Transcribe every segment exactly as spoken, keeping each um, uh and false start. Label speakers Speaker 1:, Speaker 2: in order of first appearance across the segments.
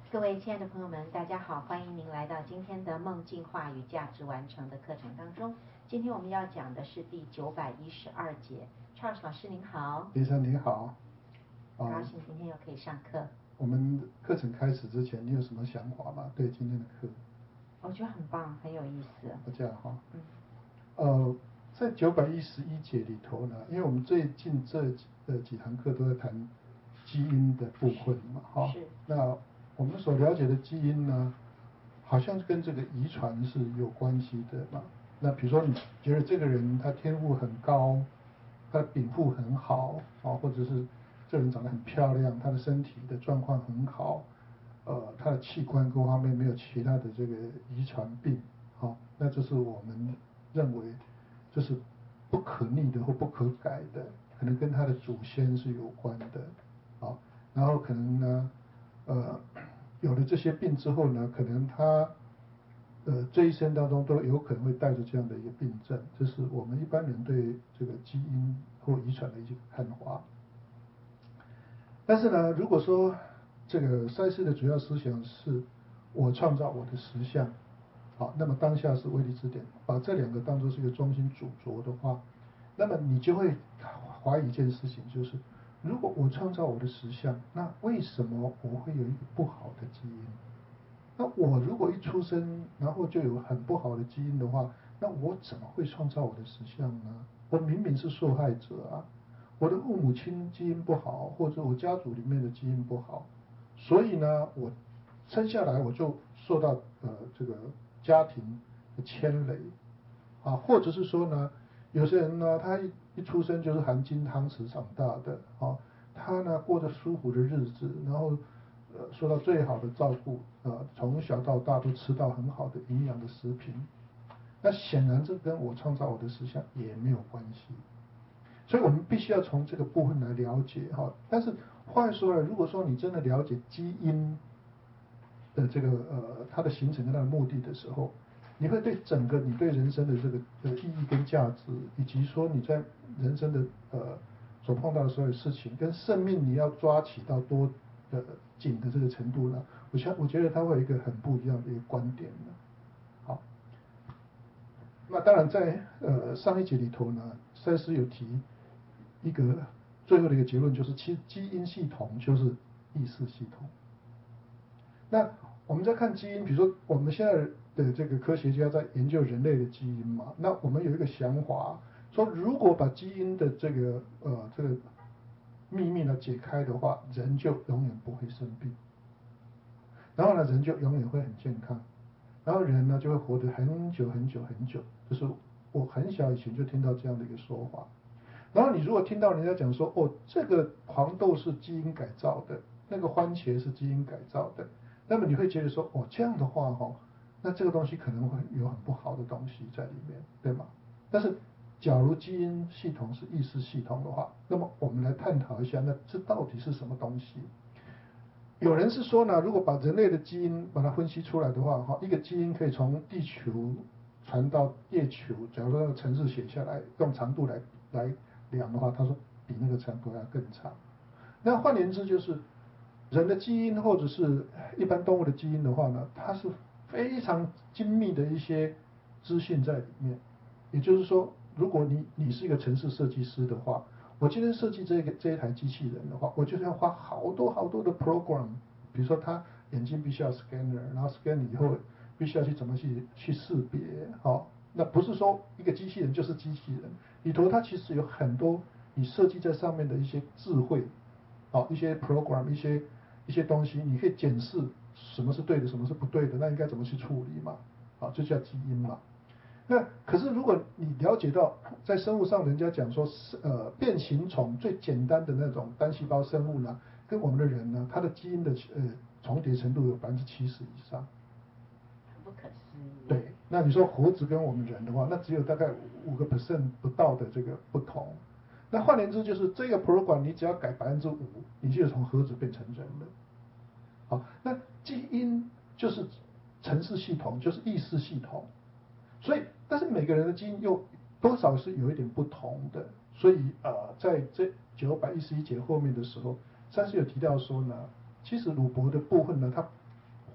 Speaker 1: 各位亲爱的朋友们，大家好，欢迎您来到今天的梦进化与价值完成的课程当中。今天我们要讲的是第九百一十二节。Charles 老师您好。
Speaker 2: 医生你好。
Speaker 1: 很高兴今天又可以上课。
Speaker 2: 我们课程开始之前，你有什么想法吗？对今天的课？
Speaker 1: 我觉得很棒，很有意思。
Speaker 2: 这样哈。
Speaker 1: 嗯。
Speaker 2: 呃，在九百一十一节里头呢，因为我们最近这几呃几堂课都在谈基因的部分嘛，哈。
Speaker 1: 是。
Speaker 2: 那我们所了解的基因呢，好像跟这个遗传是有关系的嘛。那比如说，你觉得这个人他天赋很高，他的禀赋很好啊，或者是这人长得很漂亮，他的身体的状况很好，呃，他的器官各方面没有其他的这个遗传病，啊，那这是我们认为这是不可逆的或不可改的，可能跟他的祖先是有关的，啊，然后可能呢，呃，有了这些病之后呢，可能他呃这一生当中都有可能会带着这样的一个病症，这是我们一般人对这个基因或遗传的一些看法。但是呢，如果说这个赛斯的主要思想是我创造我的实相，好，那么当下是威力之点，把这两个当作是一个中心主轴的话，那么你就会怀疑一件事情，就是如果我创造我的实相，那为什么我会有一个不好的基因？那我如果一出生然后就有很不好的基因的话，那我怎么会创造我的实相呢？我明明是受害者啊，我的父母亲基因不好，或者我家族里面的基因不好，所以呢，我生下来我就受到呃这个家庭的牵累啊，或者是说呢，有些人呢，他一一出生就是含金汤匙长大的啊，他呢过着舒服的日子，然后呃受到最好的照顾啊，从小到大都吃到很好的营养的食品，那显然这跟我创造我的实相也没有关系。所以我们必须要从这个部分来了解哈。但是话说了，如果说你真的了解基因的这个呃它的形成跟它的目的的时候，你会对整个你对人生的这个呃意义跟价值，以及说你在人生的呃所碰到的所有事情，跟生命你要抓起到多呃紧的这个程度呢，我想我觉得它会有一个很不一样的一个观点呢。好，那当然在呃上一节里头呢，赛斯有提一个最后的一个结论，就是其实基因系统就是意识系统。那我们在看基因，比如说我们现在的这个科学家在研究人类的基因嘛，那我们有一个想法，说如果把基因的这个呃这个秘密呢解开的话，人就永远不会生病，然后呢人就永远会很健康，然后人呢就会活得很久很久很久。就是我很小以前就听到这样的一个说法。然后你如果听到人家讲说，哦，这个黄豆是基因改造的，那个番茄是基因改造的，那么你会觉得说，哦，这样的话哈、哦，那这个东西可能会有很不好的东西在里面，对吗？但是假如基因系统是意识系统的话，那么我们来探讨一下，那这到底是什么东西？有人是说呢，如果把人类的基因把它分析出来的话，哈，一个基因可以从地球传到月球，假如说那个程式写下来，用长度来来量的话，他说比那个长度要更长。那换言之，就是人的基因或者是一般动物的基因的话呢，它是非常精密的一些资讯在里面。也就是说，如果你你是一个程式设计师的话，我今天设计这个这一台机器人的话，我就是要花好多好多的 program， 比如说它眼睛必须要 scanner， 然后 scan 以后必须要去怎么去去识别，哦，那不是说一个机器人就是机器人，里头它其实有很多你设计在上面的一些智慧，哦，一些 program， 一些一些东西，你可以检视什么是对的，什么是不对的，那应该怎么去处理嘛，啊，这叫基因嘛。那可是如果你了解到，在生物上人家讲说，呃，变形虫最简单的那种单细胞生物呢，跟我们的人呢，它的基因的呃重叠程度有百分之七十以上，
Speaker 1: 很不可思议。
Speaker 2: 对，那你说猴子跟我们人的话，那只有大概五个 percent 不到的这个不同。那换言之，就是这个 program 你只要改百分之五，你就从猴子变成人了。好，那基因就是程式系统，就是意识系统。所以，但是每个人的基因又多少是有一点不同的，所以呃，在这九百一十一节后面的时候，三师有提到说呢，其实鲁伯的部分呢，它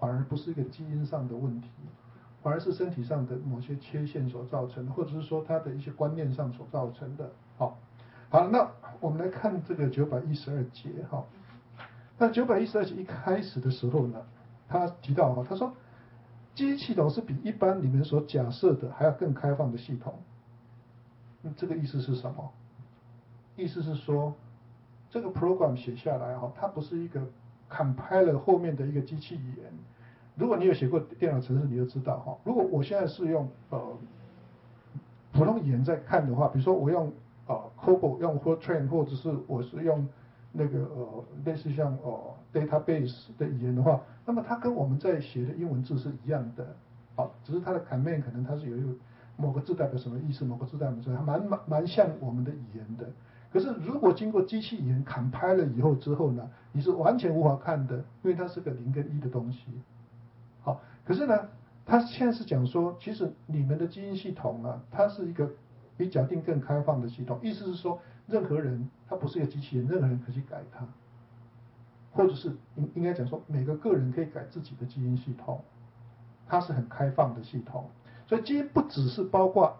Speaker 2: 反而不是一个基因上的问题，反而是身体上的某些缺陷所造成的，或者是说他的一些观念上所造成的。好，好，那我们来看这个九百一十二节哈。那九百一十二节一开始的时候呢，他提到哈，他说基因系统是比一般你们所假设的还要更开放的系统。嗯，这个意思是什么？意思是说，这个 program 写下来哈，它不是一个 compiler 后面的一个机器语言。如果你有写过电脑程式，你就知道哈。如果我现在是用呃普通语言在看的话，比如说我用呃 C O B O L 用 Fortran， 或者是我是用那个呃类似像呃 database 的语言的话，那么它跟我们在写的英文字是一样的，好，只是它的 command 可能它是有一个某个字代表什么意思，某个字代表什么，它蛮蛮蛮像我们的语言的。可是如果经过机器语言 compile 了以后之后呢，你是完全无法看的，因为它是个零跟一的东西。好，可是呢，他现在是讲说，其实你们的基因系统啊，它是一个比假定更开放的系统，意思是说，任何人他不是一个机器人，任何人可以去改它，或者是应应该讲说，每个个人可以改自己的基因系统，它是很开放的系统。所以基因不只是包括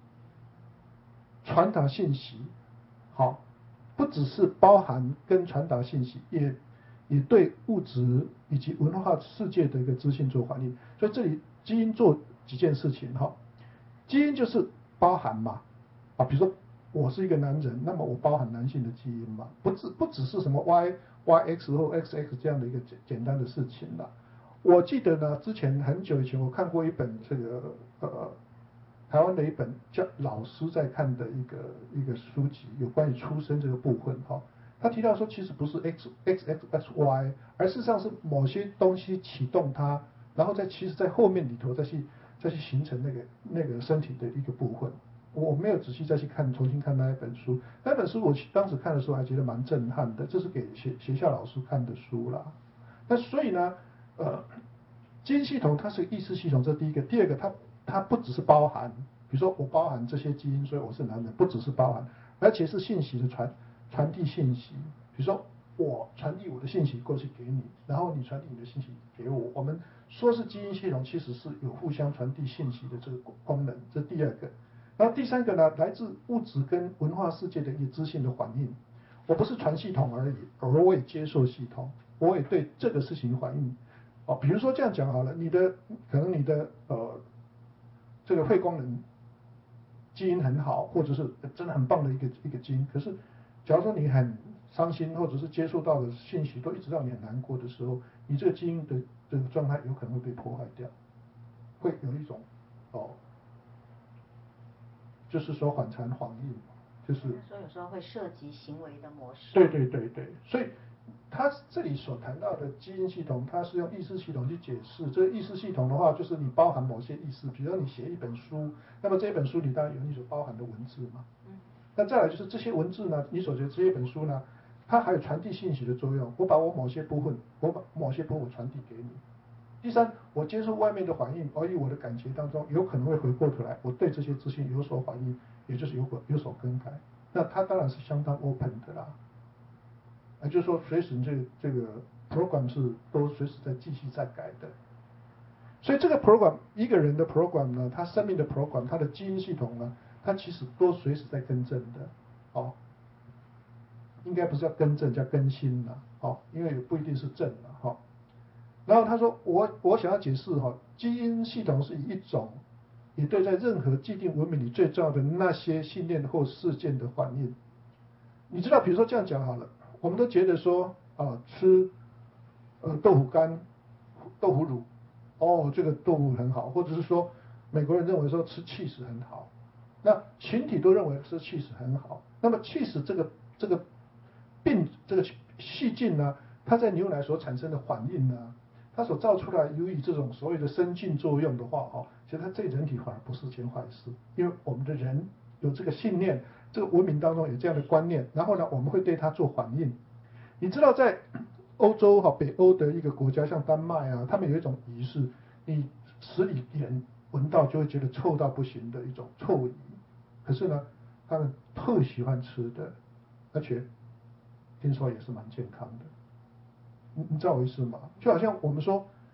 Speaker 2: 传达信息，好，不只是包含跟传达信息，也也对物质以及文化世界的一个资讯做反应。所以这里基因做几件事情哈，基因就是包含嘛，啊，比如说我是一个男人，那么我包含男性的基因嘛，不只不只是什么 Y Y X 或 X X 这样的一个简简单的事情啦。我记得呢，之前很久以前我看过一本这个呃台湾的一本叫老师在看的一个一个书籍，有关于出生这个部分哈。他提到说，其实不是 X X X X Y， 而事实上是某些东西启动它，然后在其实在后面里头再去再去形成那个那个身体的一个部分。我没有仔细再去看重新看那一本书，那本书我当时看的时候还觉得蛮震撼的，这是给学学校老师看的书啦。那所以呢，呃，基因系统它是意识系统，这是第一个。第二个，它它不只是包含，比如说我包含这些基因，所以我是男人，不只是包含，而且是信息的传传递信息。比如说我传递我的信息过去给你，然后你传递你的信息给我，我们说是基因系统，其实是有互相传递信息的这个功能，这是第二个。然后第三个呢，来自物质跟文化世界的一个资讯的反应。我不是传系统而已，而我也接受系统，我也对这个事情反应。哦，比如说这样讲好了，你的可能你的呃这个肺功能基因很好，或者是真的很棒的一个一个基因，可是假如说你很伤心，或者是接触到的信息都一直让你很难过的时候，你这个基因的这个状态有可能会被破坏掉，会有一种哦。就是说反常反应，就是
Speaker 1: 说有时候会涉及行为的模式。
Speaker 2: 对对对对，所以他这里所谈到的基因系统，它是用意识系统去解释。这个意识系统的话，就是你包含某些意识，比如说你写一本书，那么这本书里当然有你所包含的文字嘛。嗯。那再来就是这些文字呢，你所觉得这些本书呢，它还有传递信息的作用。我把我某些部分，我把某些部分传递给你。第三，我接受外面的反应，而以我的感觉当中，有可能会回过头来，我对这些资讯有所反应，也就是有所有所更改。那它当然是相当 open 的啦，啊，就是说随时这个这个 program 是都随时在继续在改的。所以这个 program 一个人的 program 呢，他生命的 program， 他的基因系统呢，它其实都随时在更正的，哦，应该不是叫更正，叫更新了，哦，因为也不一定是正了，哈、哦。然后他说，我我想要解释哈，基因系统是以一种，也对在任何既定文明里最重要的那些信念或事件的反应。你知道，比如说这样讲好了，我们都觉得说啊，吃呃豆腐干、豆腐乳，哦，这个豆腐很好，或者是说美国人认为说吃 cheese 很好，那群体都认为吃 cheese 很好。那么 cheese 这个这个病这个细菌呢，它在牛奶所产生的反应呢？它所造出来由于这种所谓的生菌作用的话，哈，其实它对人体反而不是件坏事，因为我们的人有这个信念，这个文明当中有这样的观念，然后呢，我们会对它做反应。你知道，在欧洲哈北欧的一个国家，像丹麦啊，他们有一种仪式，你十里远闻到就会觉得臭到不行的一种臭仪，可是呢，他们特喜欢吃的，而且听说也是蛮健康的。你知道我意思吗？就好像我们说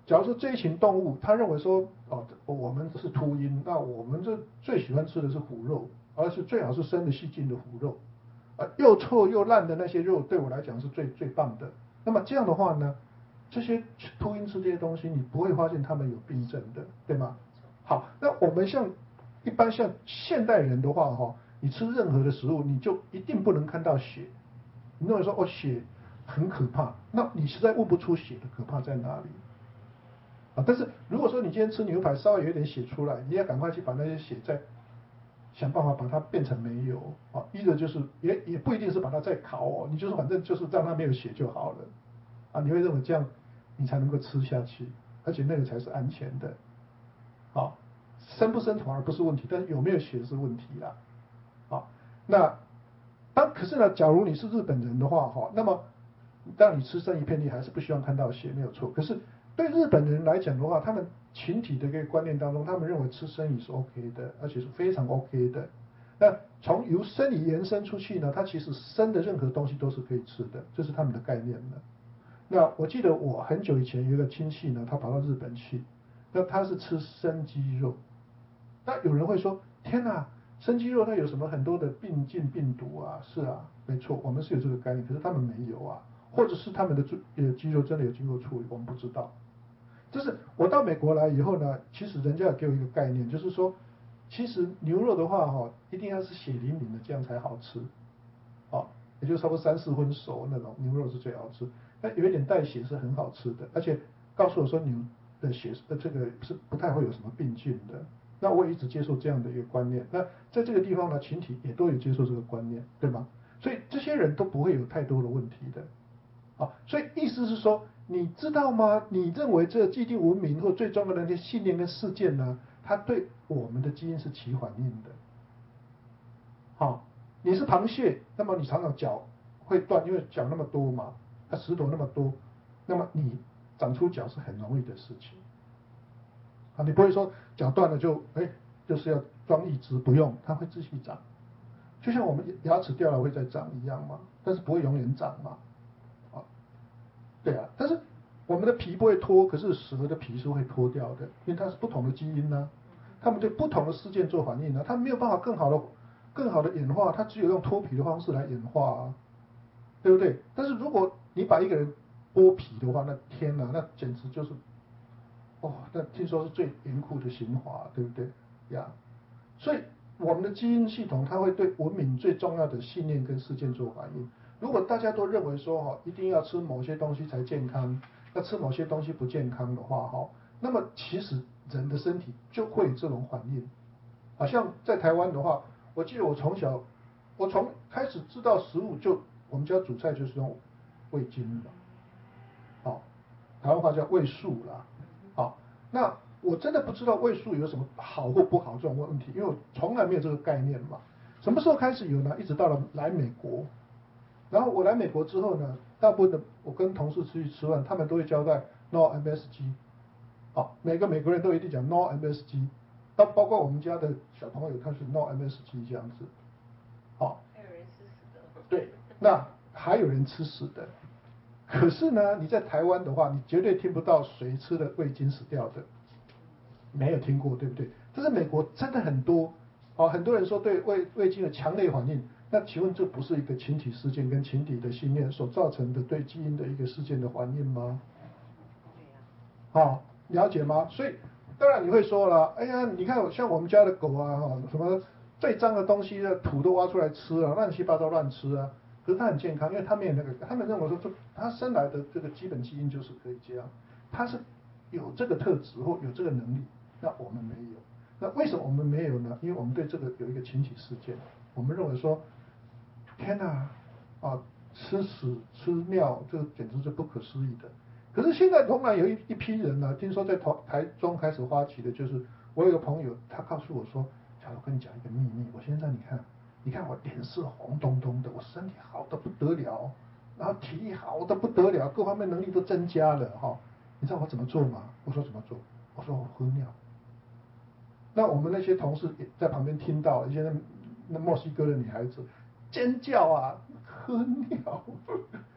Speaker 2: 假如说这一群动物，他认为说，哦，我们是秃鹰，那我们这最喜欢吃的是虎肉，而是最好是生的细净的虎肉，啊，又臭又烂的那些肉对我来讲是最最棒的。那么这样的话呢，这些秃鹰吃这些东西，你不会发现他们有病症的，对吗？好，那我们像一般像现代人的话，哈，你吃任何的食物，你就一定不能看到血。你认为说，哦，血很可怕，那你实在问不出血的可怕在哪里。啊，但是如果说你今天吃牛排稍微有一点血出来，你要赶快去把那些血再想办法把它变成没有啊，一个就是也也不一定是把它再烤哦，你就是反正就是让它没有血就好了啊，你会认为这样你才能够吃下去，而且那个才是安全的。好，生不生反而不是问题，但是有没有血是问题啦。好，那当可是呢，假如你是日本人的话哈，那么当你吃生鱼片，你还是不希望看到血，没有错。可是对日本人来讲的话，他们群体的一个观念当中，他们认为吃生鱼是 OK 的，而且是非常 OK 的。那从由生鱼延伸出去呢，它其实生的任何东西都是可以吃的，这是他们的概念呢。那我记得我很久以前有一个亲戚呢，他跑到日本去，那他是吃生鸡肉。那有人会说，天哪，生鸡肉它有什么很多的病菌病毒啊？是啊，没错，我们是有这个概念，可是他们没有啊，或者是他们的呃鸡肉真的有经过处理，我们不知道。就是我到美国来以后呢，其实人家也给我一个概念，就是说，其实牛肉的话哈、哦，一定要是血淋淋的，这样才好吃，啊，也就差不多三四分熟那种牛肉是最好吃。那有一点带血是很好吃的，而且告诉我说牛的血呃这个是不太会有什么病菌的。那我也一直接受这样的一个观念。那在这个地方呢，群体也都有接受这个观念，对吗？所以这些人都不会有太多的问题的。啊，所以意思是说，你知道吗？你认为这既定文明或最重要的那些信念跟事件呢，它对我们的基因是起反应的。好，你是螃蟹，那么你常常脚会断，因为脚那么多嘛，它石头那么多，那么你长出脚是很容易的事情。啊，你不会说脚断了就哎，就是要装一只，不用，它会继续长，就像我们牙齿掉了会再长一样嘛，但是不会永远长嘛。啊，对啊，但是我们的皮不会脱，可是蛇的皮是会脱掉的，因为它是不同的基因呢、啊，它们对不同的事件做反应呢、啊，它没有办法更好的、更好的演化，它只有用脱皮的方式来演化啊，对不对？但是如果你把一个人剥皮的话，那天哪，那简直就是，哦，那听说是最严酷的刑罚，对不对呀？所以我们的基因系统它会对文明最重要的信念跟事件做反应。如果大家都认为说哈，一定要吃某些东西才健康，要吃某些东西不健康的话哈，那么其实人的身体就会有这种反应。好像在台湾的话，我记得我从小，我从开始知道食物就我们家煮菜就是用味精嘛，好，台湾话叫味素啦，好，那我真的不知道味素有什么好或不好这种问题，因为我从来没有这个概念嘛。什么时候开始有呢？一直到了来美国。然后我来美国之后呢，大部分的我跟同事出去吃饭，他们都会交代 no M S G， 好，每个美国人都一定讲 no M S G， 到包括我们家的小朋友他是 no M S G 这样子，好，
Speaker 3: 还有人吃死的，
Speaker 2: 对，那还有人吃死的，可是呢，你在台湾的话，你绝对听不到谁吃了味精死掉的，没有听过，对不对？但是美国真的很多，哦，很多人说对味味精的强烈反应。那请问这不是一个群体事件跟群体的信念所造成的对基因的一个事件的反应吗？对呀、啊。哦，了解吗？所以当然你会说了，哎呀，你看像我们家的狗啊，哈，什么最脏的东西的土都挖出来吃啊，乱七八糟乱吃啊，可是它很健康，因为它没有那个，他们认为说这它生来的这个基本基因就是可以这样，它是有这个特质或有这个能力，那我们没有。那为什么我们没有呢？因为我们对这个有一个群体事件，我们认为说。天哪，啊，吃屎吃尿，这个简直是不可思议的。可是现在同样有一一批人呢、啊，听说在台台中开始发起的，就是我有个朋友，他告诉我说，假如跟你讲一个秘密，我现在你看，你看我脸色红彤彤的，我身体好的不得了，然后体力好的不得了，各方面能力都增加了哈、哦。你知道我怎么做吗？我说怎么做？我说我喝尿。那我们那些同事也在旁边听到，一些那那墨西哥的女孩子。尖叫啊，喝尿，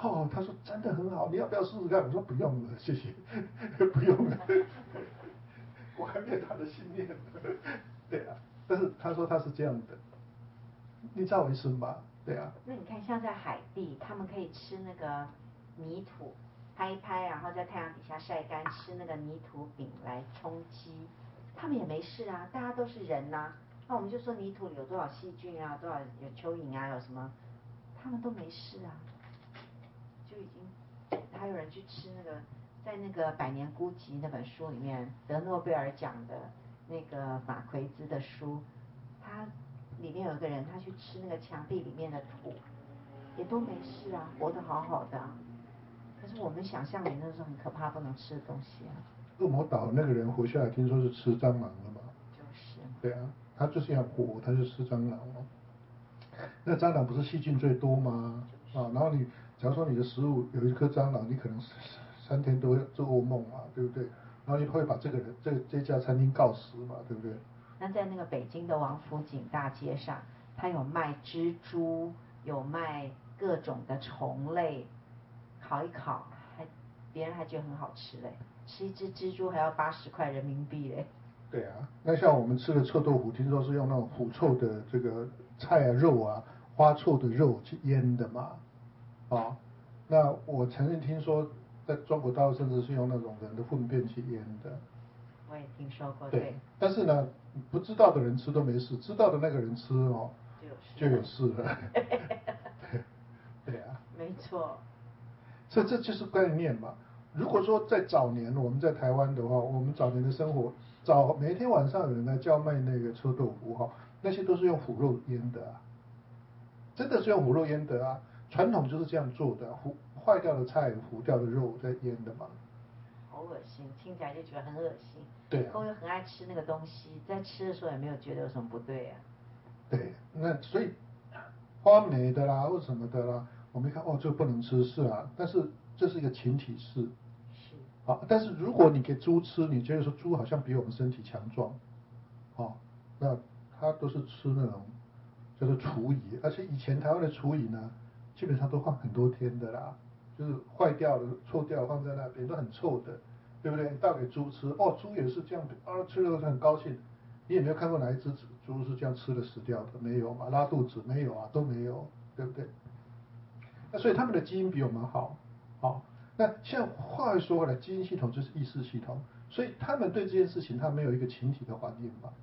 Speaker 2: 哦，他说真的很好，你要不要试试看？我说不用了，谢谢，不用了，我还没有他的信念。对啊，但是他说他是这样的，你知道我意思吗？对啊。
Speaker 1: 那你看，像在海地，他们可以吃那个泥土，拍一拍，然后在太阳底下晒干，吃那个泥土饼来充饥，他们也没事啊，大家都是人呐、啊。那我们就说泥土里有多少细菌啊，多少有蚯蚓啊，有什么，他们都没事啊，就已经。还有人去吃那个，在那个《百年孤寂》那本书里面得诺贝尔奖的那个马奎兹的书，他里面有一个人，他去吃那个墙壁里面的土，也都没事啊，活得好好的、啊。可是我们想象里那是很可怕不能吃的东西啊。
Speaker 2: 恶魔岛那个人活下来，听说是吃蟑螂的嘛？
Speaker 1: 就是。
Speaker 2: 对啊，他就是要活，他就吃蟑螂哦。那蟑螂不是细菌最多吗？啊，然后你假如说你的食物有一颗蟑螂，你可能三天都会做噩梦嘛，对不对？然后你会把这个人这这家餐厅告死嘛，对不对？
Speaker 1: 那在那个北京的王府井大街上，他有卖蜘蛛，有卖各种的虫类，烤一烤，还别人还觉得很好吃嘞，吃一只蜘蛛还要八十块人民币嘞。
Speaker 2: 对啊，那像我们吃的臭豆腐，听说是用那种腐臭的这个菜啊、肉啊、花臭的肉去腌的嘛，啊，那我曾经听说，在中国大陆甚至是用那种人的粪便去腌的。
Speaker 1: 我也听说过。
Speaker 2: 对。
Speaker 1: 对。
Speaker 2: 但是呢，不知道的人吃都没事，知道的那个人吃哦，就有事了。对。对啊。
Speaker 1: 没错。
Speaker 2: 所以这就是概念嘛。如果说在早年我们在台湾的话，我们早年的生活，早每天晚上有人来叫卖那个臭豆腐哈，那些都是用腐肉腌的啊，真的是用腐肉腌的啊，传统就是这样做的，腐坏掉的菜、腐掉的肉在腌的嘛。
Speaker 1: 好恶心，听起来就觉得很恶心。
Speaker 2: 对啊。
Speaker 1: 我又很爱吃那个东西，在吃的时候也没有觉得有什么不对啊。
Speaker 2: 对，那所以花梅的啦或什么的啦，我们一看哦，这个不能吃，是啊，但是这是一个群体式。
Speaker 1: 是。
Speaker 2: 好，但是如果你给猪吃，你觉得说猪好像比我们身体强壮，哦，那它都是吃那种叫做厨蚁，而且以前台湾的厨蚁呢，基本上都放很多天的啦，就是坏掉了、臭掉放在那边都很臭的，对不对？你倒给猪吃，哦，猪也是这样，啊，吃了很高兴。你有没有看过哪一只猪是这样吃了死掉的？没有嘛，拉肚子没有啊，都没有，对不对？那所以他们的基因比我们好，好。那像话又说回来，基因系统就是意识系统，所以他们对这件事情，他没有一个群体的反应嘛。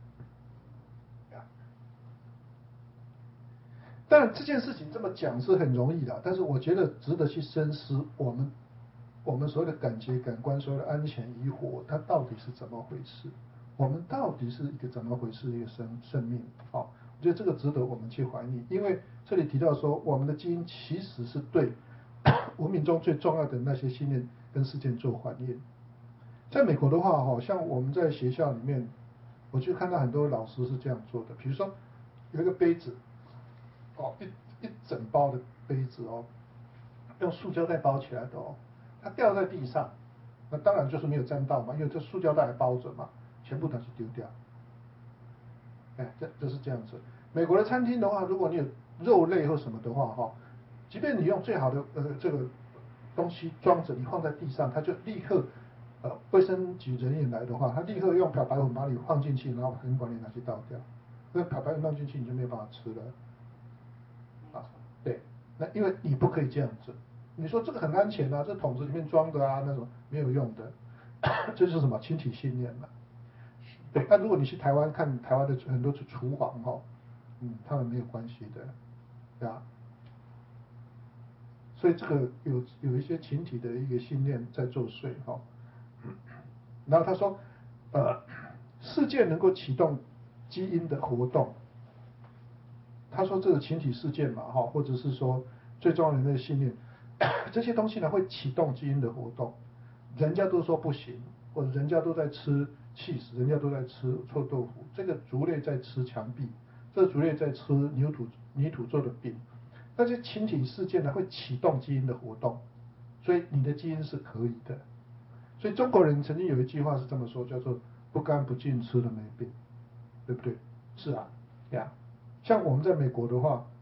Speaker 2: 当然这件事情这么讲是很容易的，但是我觉得值得去深思，我们我们所有的感觉、感官、所有的安全疑惑，它到底是怎么回事？我们到底是一个怎么回事一个生生命？好，我觉得这个值得我们去怀疑，因为这里提到说，我们的基因其实是对文明中最重要的那些信念跟事件做反应。在美国的话，好像我们在学校里面，我就看到很多老师是这样做的，比如说有一个杯子，哦，一一整包的杯子哦，用塑胶袋包起来的哦，它掉在地上，那当然就是没有沾到嘛，因为这塑胶袋还包着嘛，全部拿去丢掉。哎，这就是这样子。美国的餐厅的话，如果你有肉类或什么的话，哈，即便你用最好的呃这个东西装着，你放在地上，它就立刻呃卫生局人员来的话，他立刻用漂白粉把你放进去，然后很管你拿去倒掉。那漂白粉放进去，你就没有办法吃了。啊，对，那因为你不可以这样子。你说这个很安全啊，这桶子里面装的啊，那种没有用的，这就是什么群体信念嘛。对，那如果你去台湾看台湾的很多厨房哈，嗯，他们没有关系的，对吧？所以这个有有一些群体的一个信念在作祟哈。然后他说，呃，事件能够启动基因的活动。他说这个群体事件嘛哈，或者是说最重要的那个信念，这些东西呢会启动基因的活动。人家都说不行，或者人家都在吃cheese，人家都在吃臭豆腐，这个族类在吃墙壁，这个族类在吃泥土泥土做的饼，那些群体事件呢会启动基因的活动，所以你的基因是可以的。所以中国人曾经有一句话是这么说，叫做不干不净吃了没病，对不对？是啊，呀，像我们在美国的话，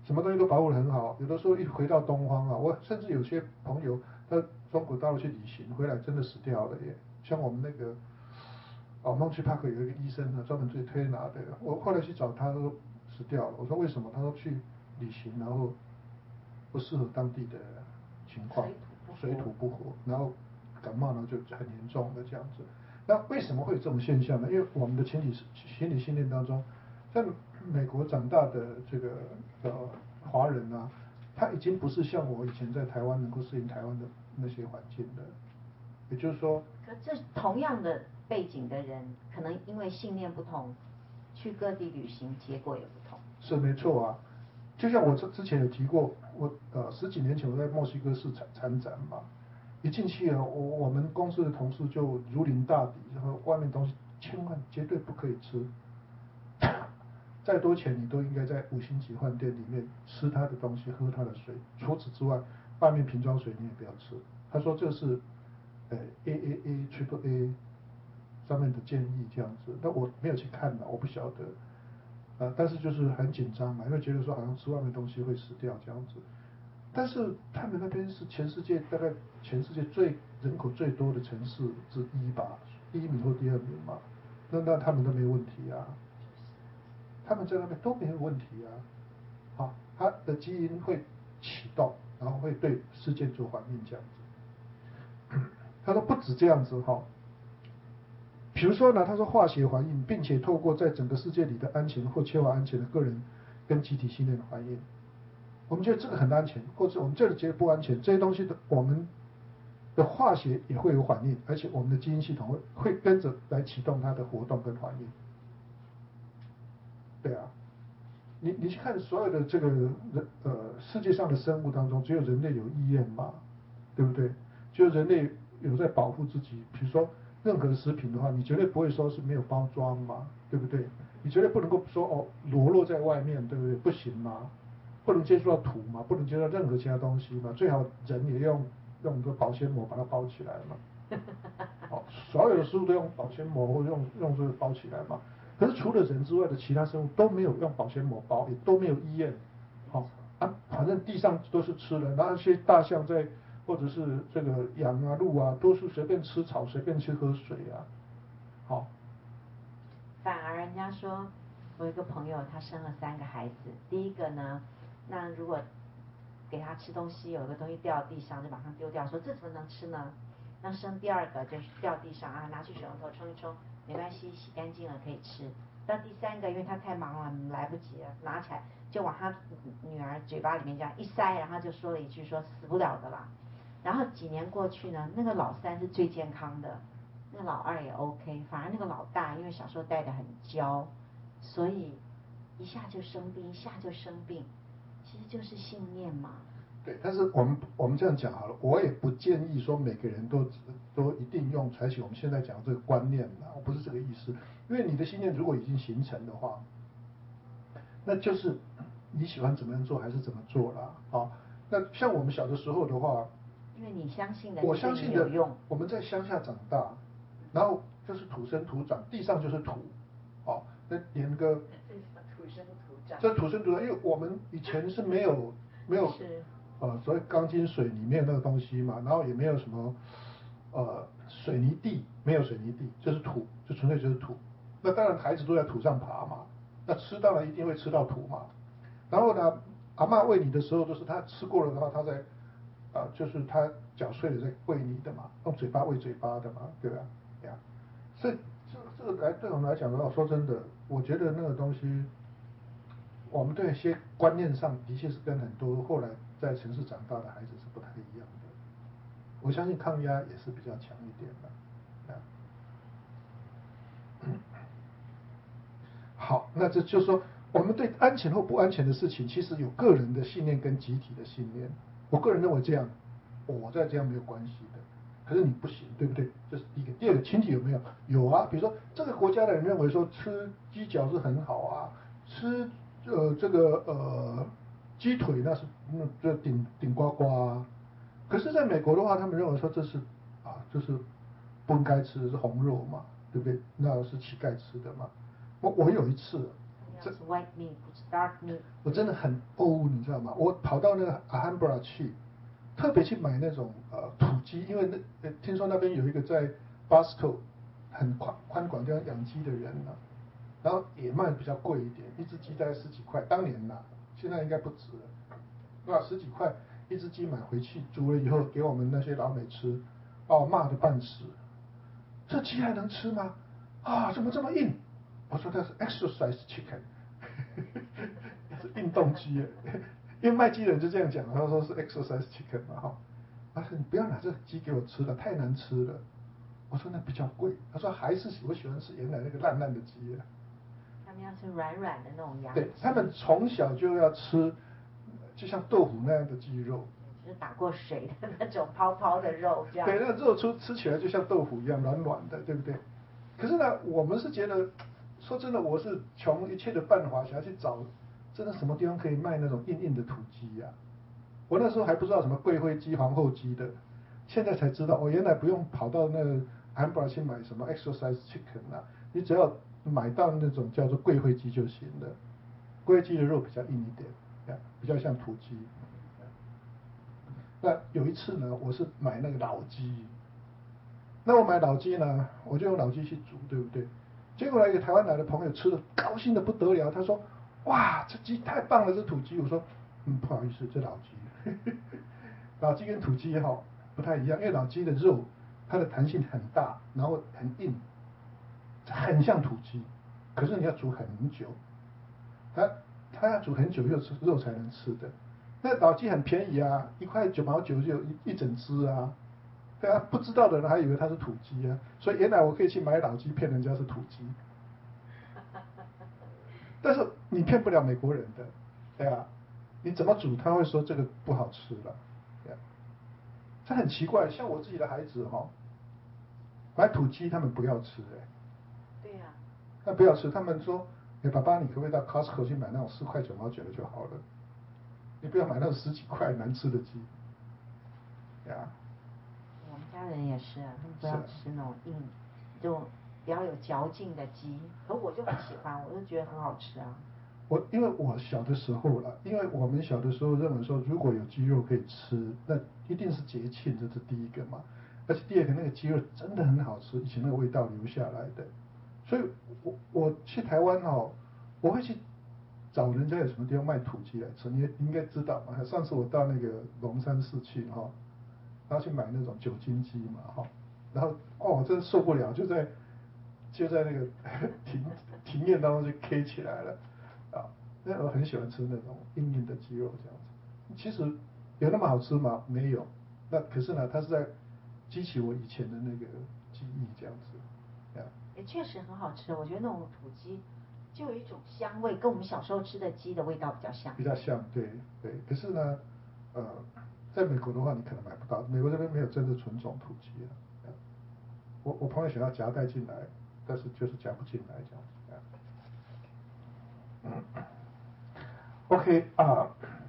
Speaker 2: 什么东西都保护得很好。有的时候一回到东方啊，我甚至有些朋友到中国大陆去旅行回来，真的死掉了耶。像我们那个哦，Monty Park 有一个医生啊，专门做推拿的，我后来去找他，他说死掉了。我说为什么？他说去旅行，然后不适合当地的情况，水土不服，然后感冒呢就很严重的这样子。那为什么会有这种现象呢？因为我们的心理心理训练当中，在美国长大的这个呃华人啊，他已经不是像我以前在台湾能够适应台湾的那些环境的，也就是说，
Speaker 1: 可这同样的背景的人，可能因为信念不同，去各地旅行结果也不同。
Speaker 2: 是没错啊。就像我之之前有提过，我呃十几年前我在墨西哥市参参展嘛，一进去啊，我我们公司的同事就如临大敌，然后外面东西千万绝对不可以吃，再多钱你都应该在五星级饭店里面吃他的东西，喝他的水，除此之外，外面瓶装水你也不要吃。他说这是呃 A A A Triple A 上面的建议这样子，那我没有去看了，我不晓得。呃，但是就是很紧张嘛，因为觉得说好像吃外面东西会死掉这样子。但是他们那边是全世界大概全世界最人口最多的城市之一吧，第一名或第二名嘛，那那他们都没问题啊，他们在那边都没有问题啊，好，他的基因会启动，然后会对世界做反应这样子。他说不止这样子哈。比如说呢，他说化学反应，并且透过在整个世界里的安全或缺乏安全的个人跟集体信念的反应，我们觉得这个很安全，或者我们这里觉得不安全，这些东西的我们的化学也会有反应，而且我们的基因系统会会跟着来启动它的活动跟反应。对啊，你你去看所有的这个人呃世界上的生物当中，只有人类有意愿嘛，对不对？就人类有在保护自己，比如说。任何的食品的话，你绝对不会说是没有包装嘛，对不对？你绝对不能够说哦裸露在外面，对不对？不行嘛，不能接触到土嘛，不能接触到任何其他东西嘛，最好人也用用个保鲜膜把它包起来嘛。哦，所有的食物都用保鲜膜或用用这个包起来嘛。可是除了人之外的其他生物都没有用保鲜膜包，也都没有医院。好、哦、啊，反正地上都是吃的，那些大象在。或者是这个羊啊、鹿啊，都是随便吃草、随便去喝水啊，好。
Speaker 1: 反而人家说，我有一个朋友，他生了三个孩子，第一个呢，那如果给他吃东西，有一个东西掉地上，就马上丢掉，说这怎么能吃呢？那生第二个就是掉地上啊，拿去水龙头冲一冲，没关系，洗干净了可以吃。到第三个，因为他太忙了，来不及了，拿起来就往他女儿嘴巴里面这样一塞，然后就说了一句说死不了的啦。然后几年过去呢，那个老三是最健康的，那老二也 OK， 反而那个老大因为小时候带得很娇，所以一下就生病，一下就生病，其实就是信念嘛。
Speaker 2: 对，但是我们我们这样讲好了，我也不建议说每个人都都一定用采取我们现在讲的这个观念啦，我不是这个意思。因为你的信念如果已经形成的话，那就是你喜欢怎么样做还是怎么做啦啊。那像我们小的时候的话。
Speaker 1: 因为你相信的，
Speaker 2: 我相信的，我们在乡下长大，然后就是土生土长，地上就是土，哦，那连个
Speaker 1: 土生土长，
Speaker 2: 这土生土长，因为我们以前是没有没有呃所谓钢筋水泥没有那个东西嘛，然后也没有什么呃水泥地，没有水泥地，就是土，就纯粹就是土。那当然孩子都在土上爬嘛，那吃当然一定会吃到土嘛。然后呢，阿嬷喂你的时候，就是她吃过了的话，她在。啊，就是他嚼碎了在喂你的嘛，用嘴巴喂嘴巴的嘛，对吧？呀，所以这这个来对我们来讲的话，说真的，我觉得那个东西，我们对一些观念上的确是跟很多后来在城市长大的孩子是不太一样的。我相信抗压也是比较强一点的。好，那这就是说，我们对安全或不安全的事情，其实有个人的信念跟集体的信念。我个人认为这样，我在这样没有关系的，可是你不行，对不对？这是第一个。第二个，群体有没有？有啊，比如说这个国家的人认为说吃鸡脚是很好啊，吃呃这个呃鸡腿那是那这顶顶呱呱啊。可是在美国的话，他们认为说这是啊，就是不应该吃的是红肉嘛，对不对？那是乞丐吃的嘛。我我有一次，
Speaker 1: 这是 white meat 不是 dark meat。
Speaker 2: 我真的很欧，你知道吗？我跑到那个 Alhambra 去，特别去买那种呃土鸡，因为那、呃、听说那边有一个在 Basco 很宽宽广地方养鸡的人呢、啊，然后也卖比较贵一点，一只鸡大概十几块，当年呐、啊，现在应该不止了，对吧？十几块一只鸡买回去煮了以后给我们那些老美吃，把我骂得半死。这鸡还能吃吗？啊，怎么这么硬？我说它是 exercise chicken。是运动鸡耶，因为卖鸡的人就这样讲，他说是 exercise chicken 嘛哈。他说你不要拿这个鸡给我吃了，太难吃了。我说那比较贵，他说还是我喜欢吃原来那个烂烂的鸡。
Speaker 1: 他们要吃软软的那种羊。
Speaker 2: 对，他们从小就要吃，就像豆腐那样的鸡肉。
Speaker 1: 就是打过水的那种泡泡的肉，这样。
Speaker 2: 对，那肉吃吃起来就像豆腐一样软软的，对不对？可是呢，我们是觉得，说真的，我是穷一切的办法想要去找，真的什么地方可以卖那种硬硬的土鸡呀、啊？我那时候还不知道什么贵妃鸡、皇后鸡的，现在才知道，我原来不用跑到那个 Alhambra 去买什么 exercise chicken 啊，你只要买到那种叫做贵妃鸡就行了。贵妃鸡的肉比较硬一点，比较像土鸡。那有一次呢，我是买那个老鸡，那我买老鸡呢，我就用老鸡去煮，对不对？结果呢，一个台湾来的朋友吃的高兴的不得了，他说：“哇，这鸡太棒了，这土鸡。”我说：“嗯，不好意思，这老鸡。老鸡跟土鸡哈不太一样，因为老鸡的肉它的弹性很大，然后很硬，很像土鸡，可是你要煮很久，它它要煮很久肉肉才能吃的。那老鸡很便宜啊，一块九毛九就有一一整只啊。对啊，不知道的人还以为它是土鸡啊，所以原来我可以去买老鸡骗人家是土鸡。但是你骗不了美国人的，对啊，你怎么煮他会说这个不好吃了，对啊，这很奇怪。像我自己的孩子哈、哦，买土鸡他们不要吃哎，
Speaker 1: 对呀、啊，
Speaker 2: 他不要吃，他们说，哎爸爸你可不可以到 Costco 去买那种四块九毛九的就好了，你不要买那种十几块难吃的鸡，对啊。
Speaker 1: 我们家人也是，他们不要吃那种硬，这种比较有嚼劲的鸡，可我就很喜欢，我就觉得很好吃啊。
Speaker 2: 我因为我小的时候了，因为我们小的时候认为说，如果有鸡肉可以吃，那一定是节庆，这是第一个嘛。而且第二个，那个鸡肉真的很好吃，以前那个味道留下来的。所以我我去台湾哦，我会去找人家有什么地方卖土鸡来吃，你你应该知道嘛。上次我到那个龙山寺去哈、哦，然后去买那种九斤鸡嘛哈、哦，然后哦真的受不了，就在就在那个庭庭院当中就 K 起来了。啊，那我很喜欢吃那种硬硬的鸡肉这样子。其实有那么好吃吗？没有。那可是呢，它是在激起我以前的那个记忆这样子。
Speaker 1: 也确实很好吃，我觉得那种土鸡就有一种香味，跟我们小时候吃的鸡的味道比较像。
Speaker 2: 比较像，对对。可是呢，呃，在美国的话，你可能买不到，美国这边没有真的纯种土鸡啊。我我朋友想要夹带进来，但是就是夹不进来这样子。OK 啊，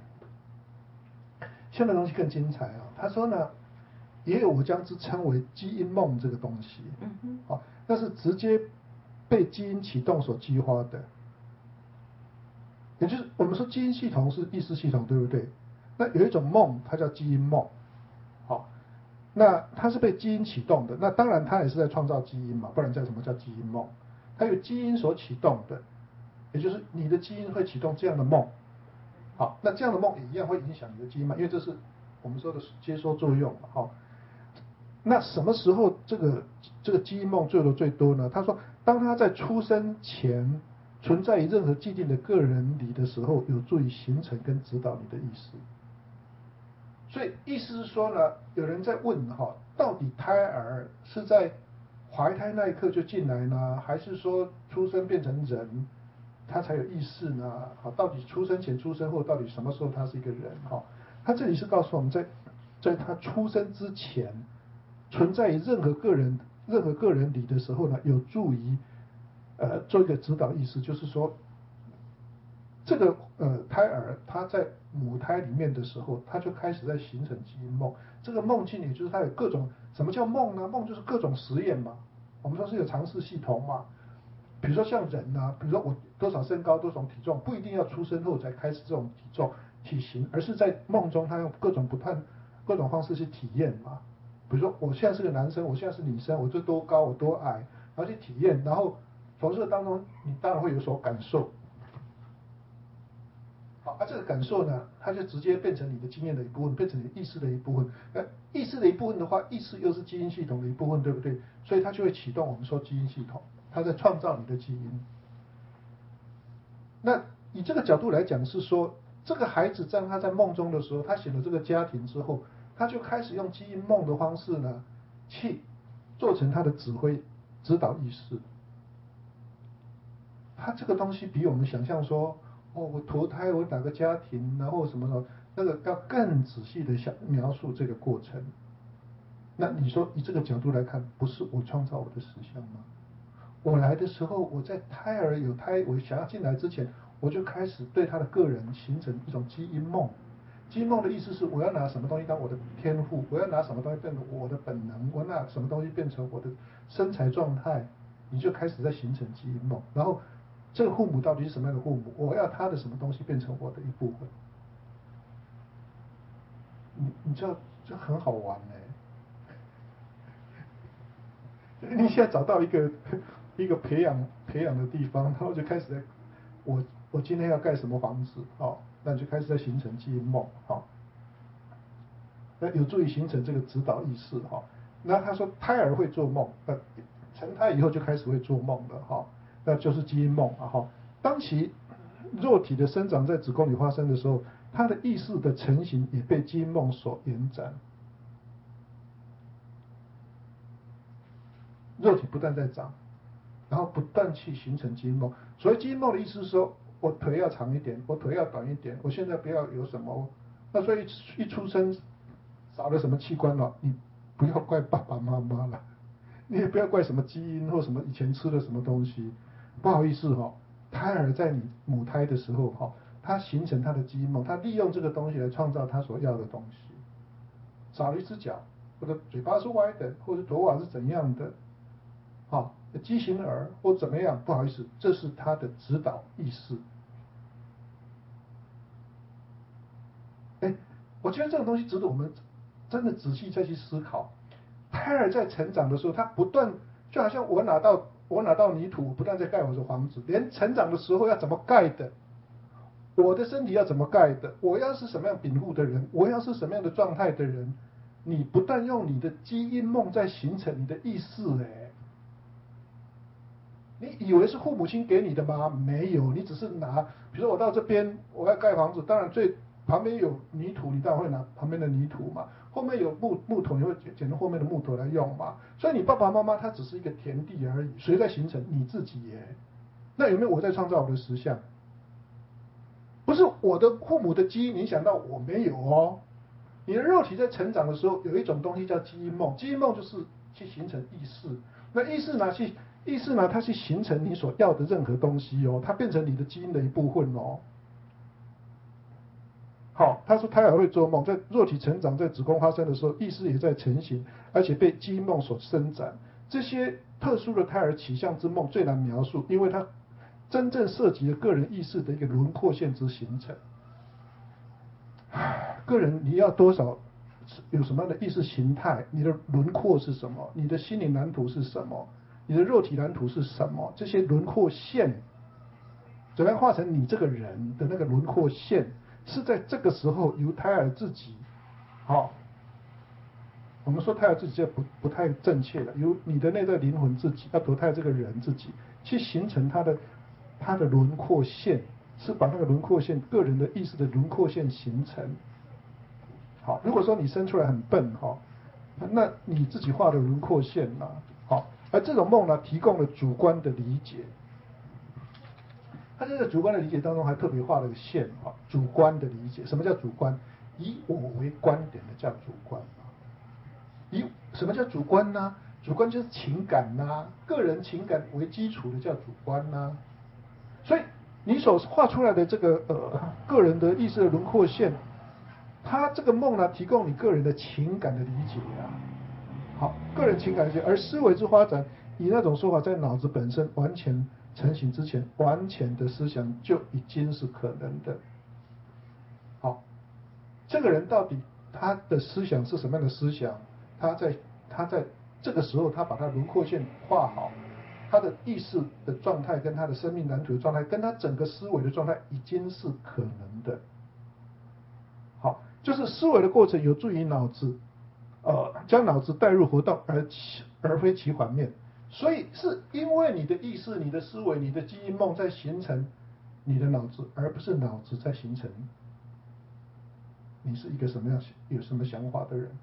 Speaker 2: 现在东西更精彩啊！他说呢，也有我将之称为基因梦这个东西，
Speaker 1: 嗯哼，
Speaker 2: 好、啊，那是直接被基因启动所激发的，也就是我们说基因系统是意识系统，对不对？那有一种梦，它叫基因梦，好、啊，那它是被基因启动的，那当然它也是在创造基因嘛，不然叫什么叫基因梦？它有基因所启动的。也就是你的基因会启动这样的梦，好，那这样的梦也一样会影响你的基因嘛，因为这是我们说的接收作用嘛，好，那什么时候这个这个基因梦做的最多呢？他说，当他在出生前存在于任何既定的个人里的时候，有助于形成跟指导你的意识。所以意思是说呢，有人在问哈，到底胎儿是在怀胎那一刻就进来呢，还是说出生变成人？他才有意识呢，好，到底出生前、出生后，到底什么时候他是一个人？哈，他这里是告诉我们在，在他出生之前，存在于任何个人、任何个人里的时候呢，有助于呃做一个指导意识，就是说，这个呃胎儿他在母胎里面的时候，他就开始在形成基因梦。这个梦境也就是他有各种，什么叫梦呢？梦就是各种实验嘛，我们说是有常识系统嘛。 比如说像人啊，比如说我多少身高、多少体重，不一定要出生后才开始这种体重体型，而是在梦中他用各种不断各种方式去体验嘛。比如说我现在是个男生，我现在是女生，我这多高，我多矮，然后去体验，然后从这个当中你当然会有所感受。好，啊，这个感受呢，它就直接变成你的经验的一部分，变成你意识的一部分。那意识的一部分的话，意识又是基因系统的一部分，对不对？所以它就会启动我们说基因系统，它在创造你的基因。那以这个角度来讲，是说这个孩子在他在梦中的时候，他醒了这个家庭之后，他就开始用基因梦的方式呢，去做成他的指挥指导意识。他这个东西比我们想象说，哦，我投胎，我哪个家庭，然后什么什么，那个要更仔细的想描述这个过程。那你说以这个角度来看，不是我创造我的实相吗？我来的时候，我在胎儿有胎，我想要进来之前，我就开始对他的个人形成一种基因梦。基因梦的意思是，我要拿什么东西当我的天赋，我要拿什么东西变成我的本能，我拿什么东西变成我的身材状态，你就开始在形成基因梦。然后这个父母到底是什么样的父母？我要他的什么东西变成我的一部分？你你知道这很好玩哎、欸！你现在找到一个一个培养培养的地方，然后就开始在，我我今天要盖什么房子哦，那就开始在形成基因梦哦，那有助于形成这个指导意识哈、哦。那他说胎儿会做梦，呃，成胎以后就开始会做梦了哈、哦，那就是基因梦啊哈。当其肉体的生长在子宫里发生的时候，他的意识的成型也被基因梦所延展。肉体不断在长，然后不断去形成基因梦。所以基因梦的意思是说，我腿要长一点，我腿要短一点，我现在不要有什么。那所以一出生少了什么器官了，你不要怪爸爸妈妈了，你也不要怪什么基因或什么以前吃了什么东西。不好意思哈、哦，胎儿在你母胎的时候哈、哦，它形成它的基因梦，它利用这个东西来创造它所要的东西。少了一只脚，或者嘴巴是歪的，或者头发是怎样的。啊，畸形儿或怎么样，不好意思，这是他的指导意识。哎，我觉得这种东西值得我们真的仔细再去思考。胎儿在成长的时候，他不断就好像我拿到我拿到泥土，我不断在盖我的房子，连成长的时候要怎么盖的，我的身体要怎么盖的，我要是什么样禀赋的人，我要是什么样的状态的人，你不断用你的基因梦在形成你的意识哎。你以为是父母亲给你的吗？没有，你只是拿，比如说我到这边我要盖房子，当然最旁边有泥土，你当然会拿旁边的泥土嘛，后面有木木头，你会捡后面的木头来用嘛。所以你爸爸妈妈他只是一个田地而已，谁在形成？你自己耶。那有没有我在创造我的实相？不是我的父母的基因影响到我，没有哦。你的肉体在成长的时候，有一种东西叫基因梦，基因梦就是去形成意识，那意识呢去。意识呢，它去形成你所要的任何东西哦，它变成你的基因的一部分哦。好，他说胎儿会做梦，在肉体成长在子宫发生的时候，意识也在成型，而且被基因梦所伸展。这些特殊的胎儿起相之梦最难描述，因为它真正涉及了个人意识的一个轮廓线之形成。个人你要多少有什么样的意识形态，你的轮廓是什么，你的心灵蓝图是什么，你的肉体蓝图是什么，这些轮廓线怎么样画成你这个人的那个轮廓线，是在这个时候由胎儿自己，好、哦，我们说胎儿自己这不不太正确了，由你的内在灵魂自己要投胎这个人自己去形成他的他的轮廓线，是把那个轮廓线个人的意识的轮廓线形成。好，如果说你生出来很笨哈、哦，那你自己画的轮廓线呢、啊，好，而这种梦呢，提供了主观的理解。他这个主观的理解当中还特别画了个线啊，主观的理解。什么叫主观？以我为观点的叫主观。以什么叫主观呢？主观就是情感呐、啊，个人情感为基础的叫主观呐、啊。所以你所画出来的这个呃个人的意识的轮廓线。他这个梦呢，提供你个人的情感的理解啊，好，个人情感理解，而思维之发展，以那种说法，在脑子本身完全成型之前，完全的思想就已经是可能的。好，这个人到底他的思想是什么样的思想？他在他在这个时候，他把他轮廓线画好，他的意识的状态跟他的生命蓝图的状态，跟他整个思维的状态已经是可能的。好，就是思维的过程有助于脑子，呃，将脑子带入活动，而而非其反面。所以是因为你的意识、你的思维、你的记忆梦在形成你的脑子，而不是脑子在形成你是一个什么样、有什么想法的人。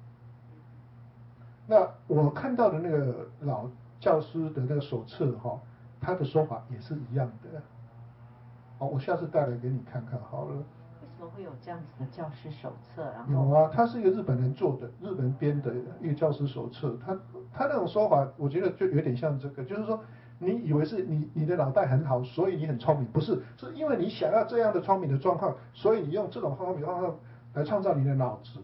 Speaker 2: 那我看到的那个老教师的那个手册哈、哦，他的说法也是一样的。好，我下次带来给你看看好了。
Speaker 1: 为什么会有这样子的教师手册？然后
Speaker 2: 有啊，他是一个日本人做的，日本编的一个教师手册。他他那种说法，我觉得就有点像这个，就是说，你以为是你你的脑袋很好，所以你很聪明，不是，是因为你想要这样的聪明的状况，所以你用这种聪明的方法来创造你的脑子。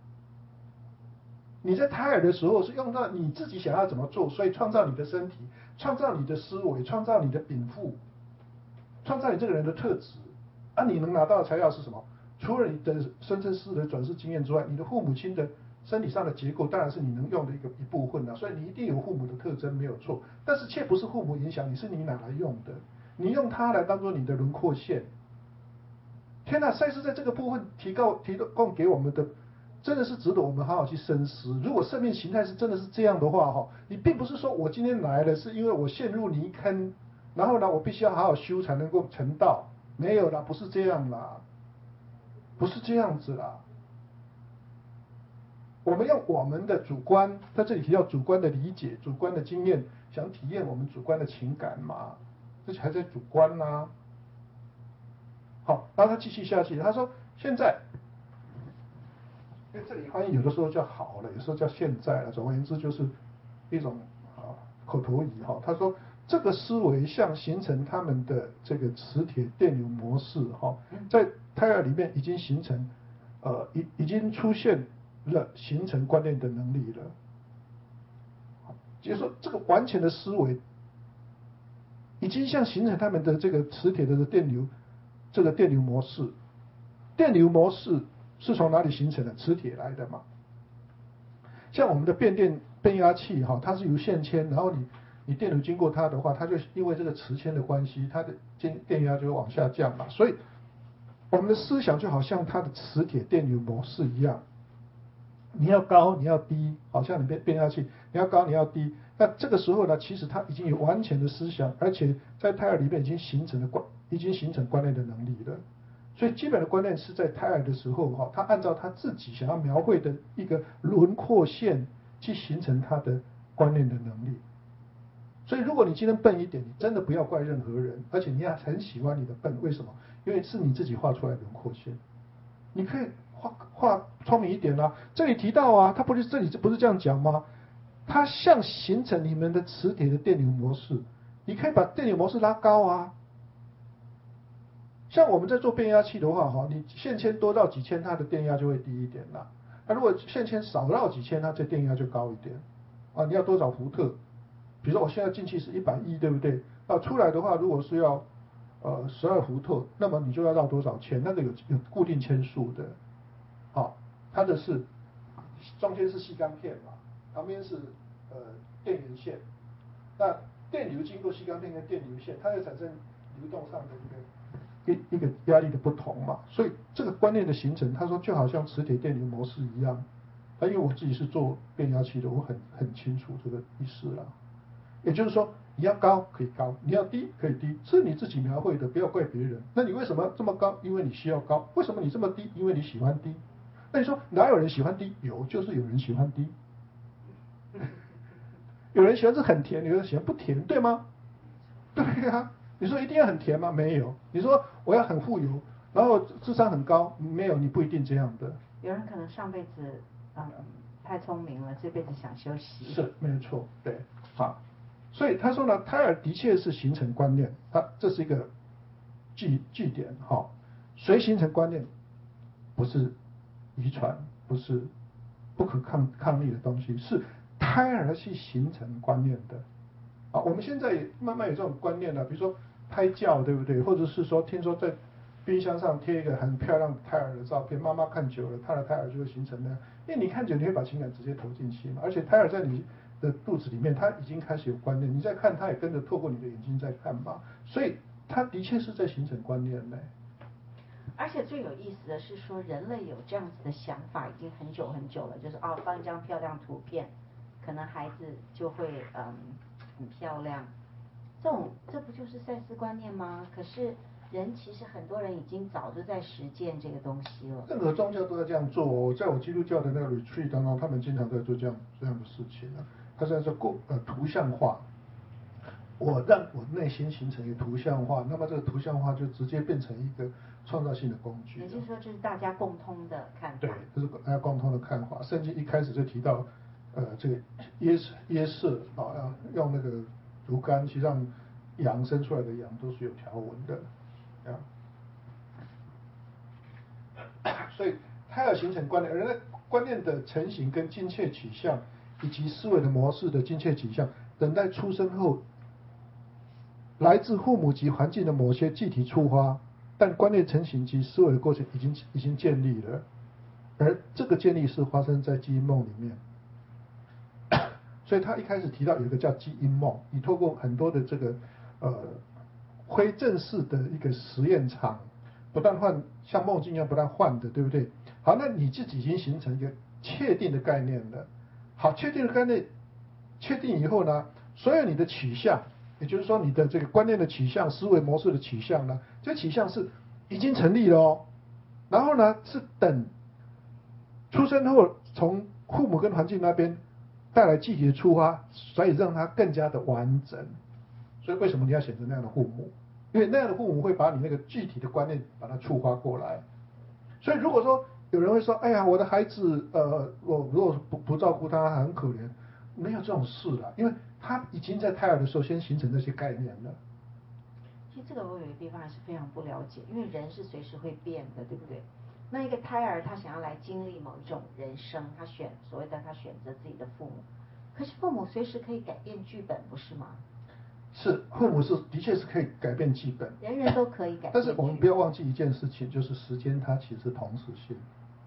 Speaker 2: 你在胎儿的时候是用到你自己想要怎么做，所以创造你的身体，创造你的思维，创造你的禀赋，创造你这个人的特质。啊，你能拿到的材料是什么？除了你的生生世的转世经验之外，你的父母亲的身体上的结构当然是你能用的一个一部分啊，所以你一定有父母的特征没有错，但是却不是父母影响你，是你拿来用的，你用它来当做你的轮廓线。天哪，赛斯在这个部分提高提供给我们的，真的是值得我们好好去深思。如果生命形态是真的是这样的话，哈，你并不是说我今天来了是因为我陷入泥坑，然后呢，我必须要好好修才能够成道，没有啦，不是这样啦。不是这样子啦，我们用我们的主观，在这里提到主观的理解、主观的经验，想体验我们主观的情感嘛，这还在主观呐、啊。好，然后他继续下去，他说现在，因为这里翻译有的时候叫好了，有时候叫现在了，总而言之就是一种啊口头语哈。他说这个思维像形成他们的这个磁铁电流模式哈，在胎儿里面已经形成，呃，已已经出现了形成观念的能力了。就是说，这个完全的思维已经像形成他们的这个磁铁的电流，这个电流模式。电流模式是从哪里形成的？磁铁来的嘛。像我们的变电变压器哈，它是由线牵，然后你你电流经过它的话，它就因为这个磁牵的关系，它的电电压就会往下降嘛。所以我们的思想就好像它的磁铁电流模式一样，你要高你要低，好像你变变压器，你要高你要低。那这个时候呢，其实它已经有完全的思想，而且在胎儿里面已经形成了观，已经形成观念的能力了。所以基本的观念是在胎儿的时候哈，他按照他自己想要描绘的一个轮廓线去形成他的观念的能力。所以如果你今天笨一点，你真的不要怪任何人，而且你要很喜欢你的笨，为什么？因为是你自己画出来的轮廓线。你可以画画聪明一点啊，这里提到啊，他不是这里不是这样讲吗？它像形成你们的磁铁的电流模式，你可以把电流模式拉高啊。像我们在做变压器的话，哈，你线牵多绕几千，它的电压就会低一点啦。那如果线牵少绕几千，它这电压就高一点。啊，你要多少伏特？比如说我现在进去是一百一，对不对？啊，出来的话，如果是要呃十二伏特，那么你就要绕多少圈？那个有有固定圈数的。好，它的是中间是细钢片嘛，旁边是呃电源线。那电流经过细钢片跟电流线，它会产生流动上的一个。一一个压力的不同嘛，所以这个观念的形成，他说就好像磁铁电流模式一样。啊，因为我自己是做变压器的，我很很清楚这个意思啦。也就是说，你要高可以高，你要低可以低，是你自己描绘的，不要怪别人。那你为什么这么高？因为你需要高。为什么你这么低？因为你喜欢低。那你说哪有人喜欢低？有，就是有人喜欢低。有人喜欢是很甜，有人喜欢不甜，对吗？对呀、啊。你说一定要很甜吗？没有。你说我要很富有，然后智商很高，没有，你不一定这样的。
Speaker 1: 有人可能上辈子嗯太聪明了，这辈子想休息。
Speaker 2: 是，没有错，对，好。所以他说呢，胎儿的确是形成观念，它这是一个据据点哈。谁形成观念，不是遗传，不是不可抗抗力的东西，是胎儿去形成观念的。 啊，我们现在也慢慢有这种观念了，比如说胎教，对不对？或者是说，听说在冰箱上贴一个很漂亮的胎儿的照片，妈妈看久了，她的胎儿就会形成那样。因为你看久，你会把情感直接投进去嘛。而且胎儿在你的肚子里面，他已经开始有观念，你在看，他也跟着透过你的眼睛在看嘛。所以他的确是在形成观念呢。
Speaker 1: 而且最有意思的是说，人类有这样子的想法已经很久很久了，就是哦，放一张漂亮图片，可能孩子就会嗯很漂亮。这种这不就是赛斯观念吗？可是人其实很多人已经早就在实践这个东西了。
Speaker 2: 任何宗教都在这样做哦，在我基督教的那个 retreat 当中，他们经常在做这样这样的事情啊。他在说过呃图像化，我让我内心形成一个图像化，那么这个图像化就直接变成一个创造性的工具。
Speaker 1: 也就是说，这是大家共通的看法。
Speaker 2: 对，这是大家共通的看法。圣经一开始就提到，呃，这个约约瑟啊，要用那个竹竿去让羊生出来的羊都是有条纹的，啊。所以它要形成观念，人的观念的成型跟精确取向，以及思维的模式的精确取向，等待出生后，来自父母及环境的某些具体触发，但观念成型及思维的过程已经已经建立了，而这个建立是发生在基因梦里面。所以他一开始提到有一个叫基因梦，你透过很多的这个呃非正式的一个实验场，不断换，像梦境一样不断换的，对不对？好，那你自己已经形成一个确定的概念了。好，确定的概念确定以后呢，所有你的取向，也就是说你的这个观念的取向、思维模式的取向呢，这取向是已经成立了哦。然后呢，是等出生后从父母跟环境那边带来具体的触发，所以让它更加的完整。所以为什么你要选择那样的父母？因为那样的父母会把你那个具体的观念把它触发过来。所以如果说有人会说，哎呀，我的孩子，呃，我如果不不照顾他，很可怜，没有这种事了，因为他已经在胎儿的时候先形成这些概念了。
Speaker 1: 其实这个我有一个地方还是非常不了解，因为人是随时会变的，对不对？那一个胎儿他想要来经历某一种人生，他选所谓的他选择自己的父母，可是父母随时可以改变剧本，不是吗？
Speaker 2: 是，父母是的确是可以改变剧本，
Speaker 1: 人人都可以改变。
Speaker 2: 但是我们不要忘记一件事情，就是时间它其实是同时性。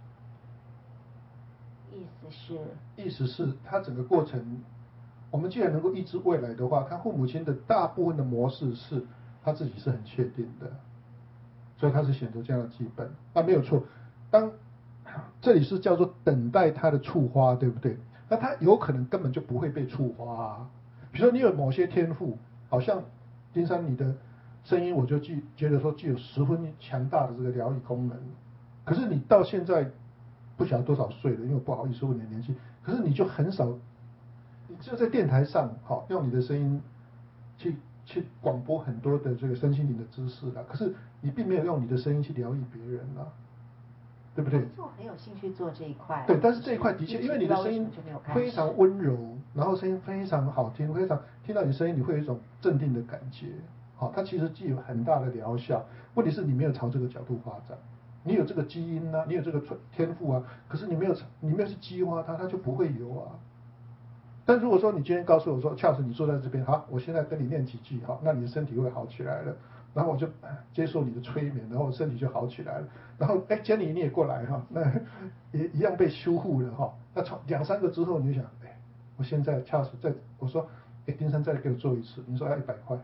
Speaker 1: 意思是？
Speaker 2: 意思是它整个过程，我们既然能够预知未来的话，他父母亲的大部分的模式是他自己是很确定的，所以他是选择这样的剧本，那没有错。当这里是叫做等待他的触发，对不对？那他有可能根本就不会被触发啊。比如说你有某些天赋，好像丁山你的声音，我就具觉得说具有十分强大的这个疗愈功能，可是你到现在不晓得多少岁了，因为不好意思问你的年纪，可是你就很少，你只有在电台上好用你的声音去去广播很多的这个身心灵的知识啦，可是你并没有用你的声音去疗愈别人啦，对不对？
Speaker 1: 其实我很有兴趣做这一块。
Speaker 2: 对，但是这一块的确，因为你的声音非常温柔，然后声音非常好听，非常听到你声音你会有一种镇定的感觉，好，它其实具有很大的疗效。问题是你没有朝这个角度发展，你有这个基因啊，你有这个天赋啊，可是你没有你没有去激发它，它就不会有啊。但如果说你今天告诉我说，恰斯你坐在这边，好，我现在跟你念几句，好，那你的身体会好起来了，然后我就接受你的催眠，然后身体就好起来了，然后哎，Jenny你也过来哈，那也一样被修复了哈，那从两三个之后你就想，哎，我现在恰斯在，我说，哎，丁山再给我做一次，你说要一百块，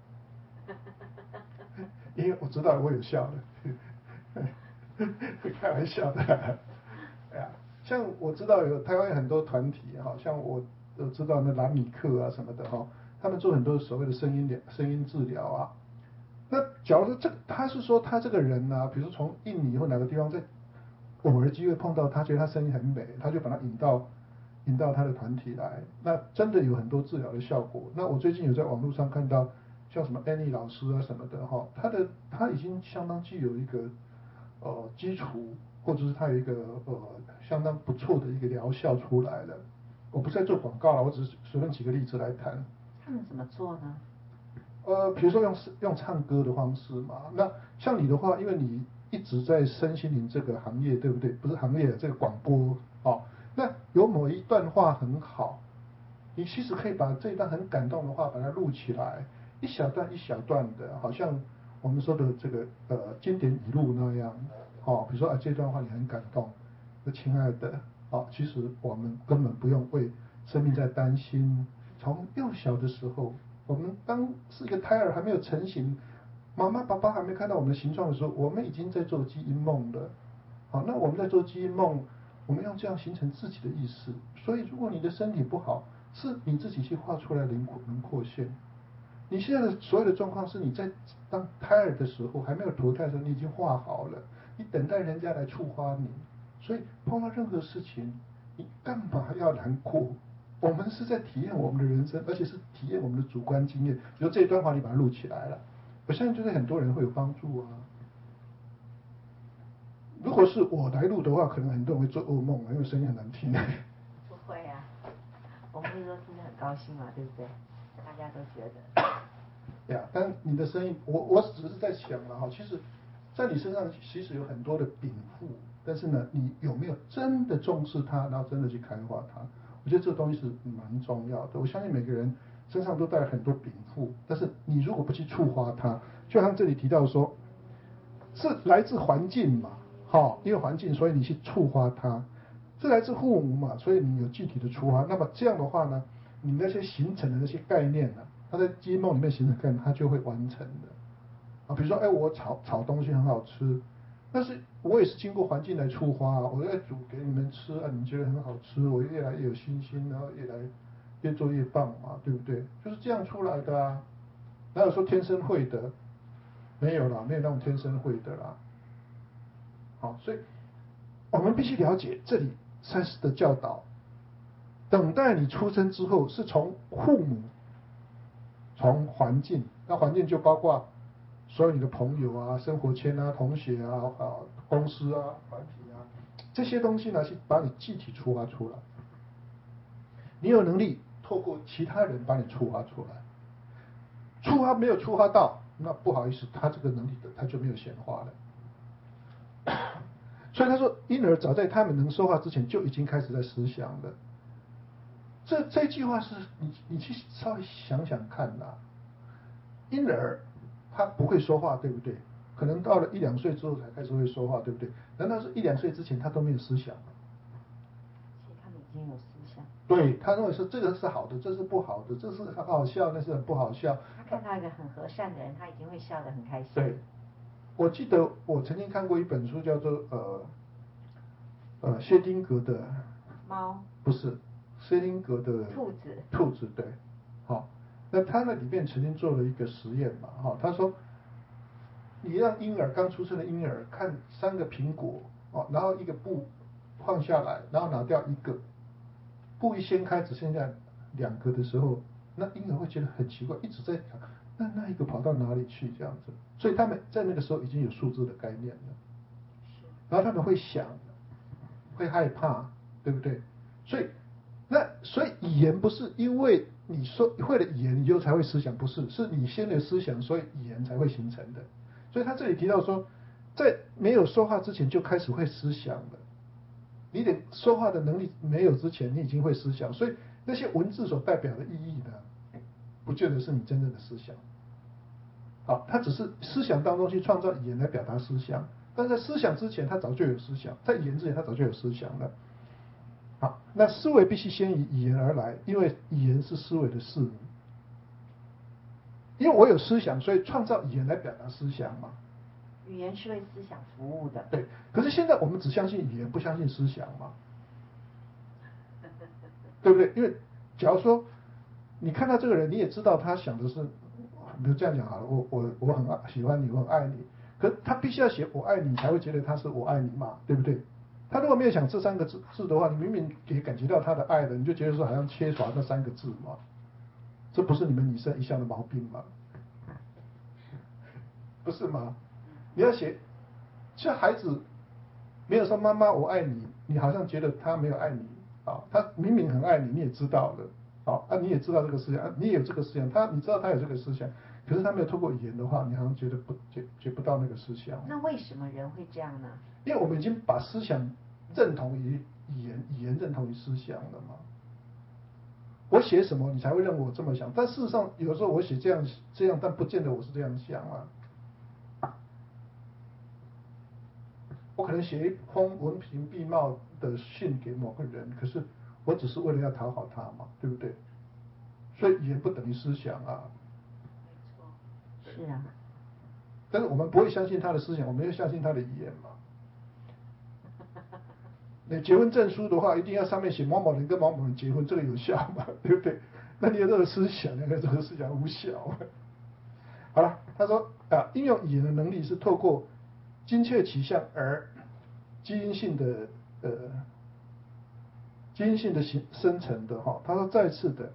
Speaker 2: 因为我知道我有效的，开玩笑的，哎呀，像我知道有台湾有很多团体哈，像我。都知道那兰米克啊什么的哈，他们做很多所谓的声音疗、声音治疗啊。那假如说这他是说他这个人呢、啊，比如说从印尼或哪个地方在偶尔机会碰到他，觉得他声音很美，他就把他引到引到他的团体来。那真的有很多治疗的效果。那我最近有在网络上看到像什么 Annie 老师啊什么的哈，他的他已经相当具有一个呃基础，或者是他有一个呃相当不错的一个疗效出来了。我不是在做广告了，我只是随便举个例子来谈。
Speaker 1: 他们怎么做呢？
Speaker 2: 呃，比如说用用唱歌的方式嘛。那像你的话，因为你一直在身心灵这个行业，对不对？不是行业，这个广播哦。那有某一段话很好， 你其实可以把这一段很感动的话把它录起来，一小段一小段的，好像我们说的这个呃经典语录那样。哦，比如说啊这段话你很感动，说亲爱的，哦，其实我们根本不用为生命在担心。从幼小的时候，我们当是一个胎儿还没有成型，妈妈爸爸还没看到我们的形状的时候，我们已经在做基因梦了。好，那我们在做基因梦，我们用这样形成自己的意识。所以如果你的身体不好，是你自己去画出来的轮廓轮廓线。你现在的所有的状况是你在当胎儿的时候还没有投胎的时候，你已经画好了，你等待人家来触发你。所以碰到任何事情，你干嘛要难过？我们是在体验我们的人生，而且是体验我们的主观经验。比如这一段话你把它录起来了，我相信对很多人会有帮助啊。如果是我来录的话，可能很多人会做噩梦，因为声音很难听。
Speaker 1: 不会啊，我们不是都听得很高兴嘛，对不对？大家都觉得。
Speaker 2: 呀，但你的声音，我我只是在想了哈，其实，在你身上其实有很多的禀赋，但是呢，你有没有真的重视它，然后真的去开发它？我觉得这个东西是蛮重要的。我相信每个人身上都带很多禀赋，但是你如果不去触发它，就像这里提到说，是来自环境嘛，好，因为环境，所以你去触发它；是来自父母嘛，所以你有具体的触发。那么这样的话呢，你那些形成的那些概念呢，它在基因梦里面形成概念，它就会完成的。啊，比如说，哎，我炒炒东西很好吃，但是我也是经过环境来触发啊，我在煮给你们吃啊，你们觉得很好吃，我越来越有信心，然后越来越做越棒嘛，对不对？就是这样出来的啊，哪有说天生会的？没有啦，没有那种天生会的啦。好，所以我们必须了解这里赛斯的教导，等待你出生之后，是从父母，从环境，那环境就包括所有你的朋友啊、生活圈啊、同学啊、啊公司啊、团体啊，这些东西呢，是把你具体触发出来。你有能力透过其他人把你触发出来，触发没有触发到，那不好意思，他这个能力的他就没有显化了。所以他说，婴儿早在他们能说话之前就已经开始在思想了。这这句话是你你去稍微想想看呐、啊，婴儿他不会说话，对不对？可能到了一两岁之后才开始会说话，对不对？难道是一两岁之前他都没有思想吗？
Speaker 1: 其实他们已经有思想。
Speaker 2: 对，他认为是这个是好的，这是不好的，这是很好笑，那是很不好笑。
Speaker 1: 他看到一个很和善的人，他已经会笑得很开心。
Speaker 2: 对，我记得我曾经看过一本书，叫做呃呃薛丁格的
Speaker 1: 猫，
Speaker 2: 不是薛丁格的
Speaker 1: 兔子，
Speaker 2: 兔子对，好，那他那里面曾经做了一个实验嘛，哈，他说你让婴儿刚出生的婴儿看三个苹果，哦，然后一个布放下来，然后拿掉一个，布一掀开只剩下两个的时候，那婴儿会觉得很奇怪，一直在想，那那一个跑到哪里去这样子？所以他们在那个时候已经有数字的概念了，然后他们会想，会害怕，对不对？所以那所以语言不是因为你说会了语言你就才会思想，不是，是你先有思想，所以语言才会形成的。所以他这里提到说，在没有说话之前就开始会思想了。你得说话的能力没有之前，你已经会思想，所以那些文字所代表的意义呢，不见得是你真正的思想。好，它只是思想当中去创造语言来表达思想，但在思想之前，它早就有思想；在语言之前，它早就有思想了。好，那思维必须先以语言而来，因为语言是思维的事物。因为我有思想，所以创造语言来表达思想嘛。
Speaker 1: 语言是为思想服务的。
Speaker 2: 对，可是现在我们只相信语言，不相信思想嘛，对不对？因为假如说你看到这个人，你也知道他想的是，比如这样讲好了，我我我很爱喜欢你，我很爱你，可是他必须要写我爱你，才会觉得他是我爱你嘛，对不对？他如果没有想这三个字字的话，你明明也感觉到他的爱了，你就觉得说好像缺乏那三个字嘛，这不是你们女生一向的毛病吗？不是吗？你要写，像孩子没有说妈妈我爱你，你好像觉得他没有爱你啊，他明明很爱你，你也知道了，好啊，你也知道这个思想，啊、你也有这个思想，他你知道他有这个思想，可是他没有透过语言的话，你好像觉得不觉觉不到那个思想。
Speaker 1: 那为什么人会这样呢？
Speaker 2: 因为我们已经把思想认同于语言，语言认同于思想了嘛。 我写什么你才会认为我这么想？但事实上，有时候我写这样这样，但不见得我是这样想啊。我可能写一封文凭并茂的信给某个人，可是我只是为了要讨好他嘛，对不对？所以语言不等于思想啊。
Speaker 1: 没错。是啊。
Speaker 2: 但是我们不会相信他的思想，我们要相信他的语言嘛。你结婚证书的话，一定要上面写某某人跟某某人结婚，这个有效嘛？对不对？那你有这个思想，那个这个思想无效。好了，他说啊，应用语言的能力是透过精确取向而基因性的呃基因性的形生成的哈。他说再次的，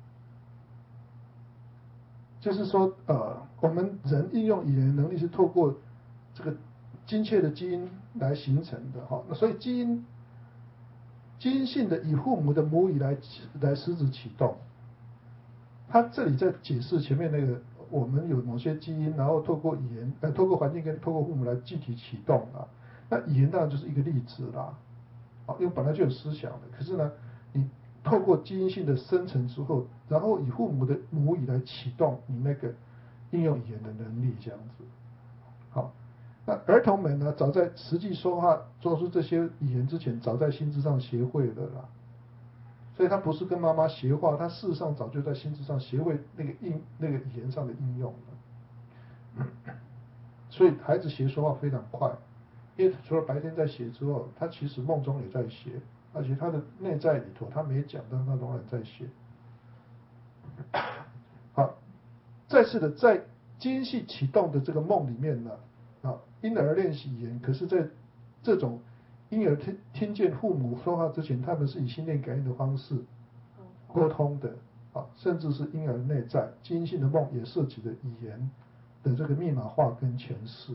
Speaker 2: 就是说呃，我们人应用语言能力是透过这个精确的基因来形成的哈。那所以基因基因性的以父母的母语来来实质启动。他这里在解释前面那个，我们有某些基因，然后透过语言，呃，透过环境跟透过父母来具体启动啊。那语言当然就是一个例子啦，啊，因为本来就有思想的，可是呢，你透过基因性的生成之后，然后以父母的母语来启动你那个应用语言的能力，这样子。好，那儿童们呢，早在实际说话做出这些语言之前，早在心智上学会了啦。所以他不是跟妈妈学话，他事实上早就在心智上学会那个应那个语言上的应用了。所以孩子学说话非常快，因为除了白天在学之后，他其实梦中也在学，而且他的内在里头他没讲，但他仍然在学。好，再次的在基因系启动的这个梦里面呢，啊，婴儿练习语言，可是在这种婴儿听听见父母说话之前，他们是以心电感应的方式沟通的啊，甚至是婴儿内在基因性的梦也涉及了语言的这个密码化跟诠释。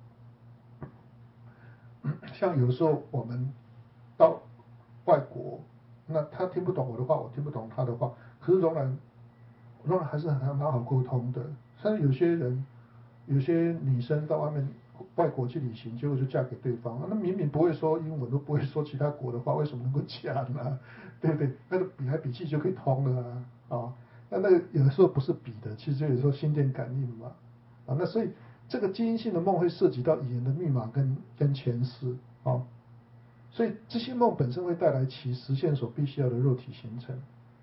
Speaker 2: 像有的时候我们到外国，那他听不懂我的话，我听不懂他的话，可是仍然仍然还是很蛮好沟通的。像有些人，有些女生到外面外国去旅行，结果就嫁给对方，那明明不会说英文，都不会说其他国的话，为什么能够嫁呢？对不对？那个比来比去就可以通了啊！啊，那那个有的时候不是比的，其实有时候心电感应嘛，啊，那所以这个基因性的梦会涉及到语言的密码跟跟诠释啊，所以这些梦本身会带来其实现所必须要的肉体形成。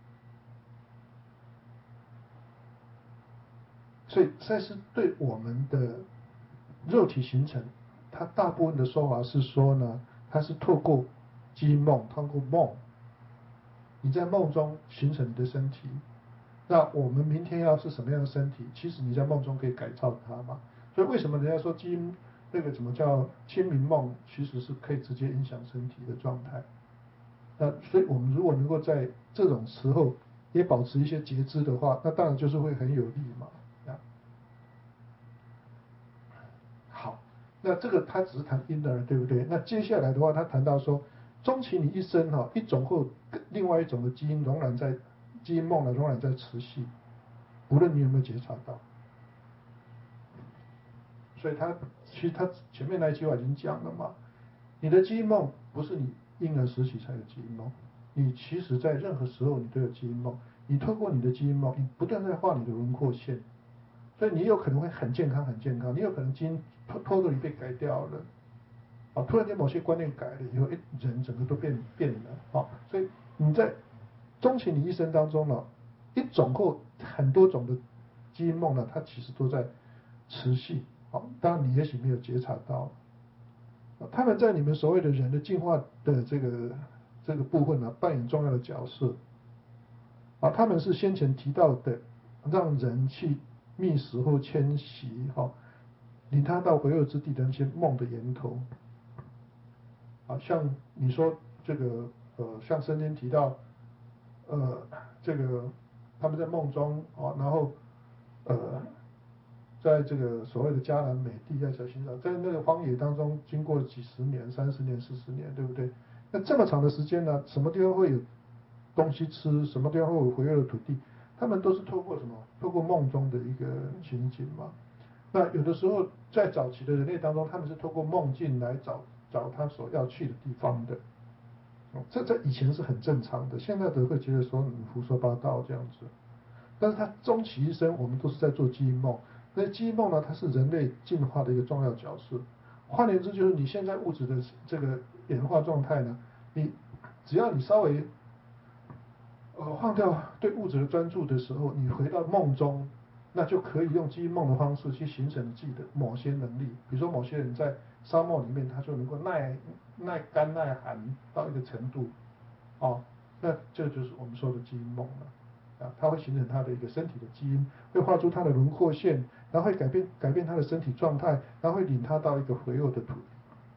Speaker 2: 所以赛斯对我们的肉体形成，他大部分的说法是说呢，它是透过基因梦，透过梦，你在梦中形成你的身体。那我们明天要是什么样的身体，其实你在梦中可以改造它嘛。所以为什么人家说基因那个怎么叫清明梦，其实是可以直接影响身体的状态。那所以我们如果能够在这种时候也保持一些觉知的话，那当然就是会很有利嘛。好，那这个他只是谈婴儿，对不对？那接下来的话，他谈到说，终其你一生哈，一种或另外一种的基因仍然在基因梦呢，仍然在持续，无论你有没有觉察到。所以他其实他前面那一句话已经讲了嘛，你的基因梦不是你婴儿时期才有基因梦，你其实在任何时候你都有基因梦，你透过你的基因梦，你不断在画你的轮廓线。所以你有可能会很健康，很健康，你有可能基因偷偷的被改掉了，啊，突然间某些观念改了以后，哎，人整个都变变了，啊，所以你在终其你一生当中呢，一种或很多种的基因梦呢，它其实都在持续，啊，当然你也许没有觉察到，啊，他们在你们所谓的人的进化的这个这个部分呢，扮演重要的角色，啊，他们是先前提到的，让人去觅食或迁徙，哈，领他到回游之地的那些梦的源头，啊，像你说这个，呃，像圣经提到，呃，这个他们在梦中啊，然后，呃，在这个所谓的迦南美地在寻找，在那个荒野当中经过几十年、三十年、四十年，对不对？那这么长的时间呢，什么地方会有东西吃，什么地方会有回游的土地？他们都是透过什么？透过梦中的一个情景嘛。那有的时候在早期的人类当中，他们是透过梦境来找找他所要去的地方的。 这在以前是很正常的，现在的会觉得说你胡说八道这样子。但是他终其一生，我们都是在做基因梦。那基因梦呢，它是人类进化的一个重要角色。换言之，就是你现在物质的这个演化状态呢，你只要你稍微呃放掉对物质的专注的时候，你回到梦中，那就可以用基因梦的方式去形成自己的某些能力。比如说某些人在沙漠里面，他就能够耐耐干耐寒到一个程度，哦，那这就是我们说的基因梦了。啊，它会形成他的一个身体的基因，会画出他的轮廓线，然后会改变改变他的身体状态，然后会领他到一个肥沃的土地。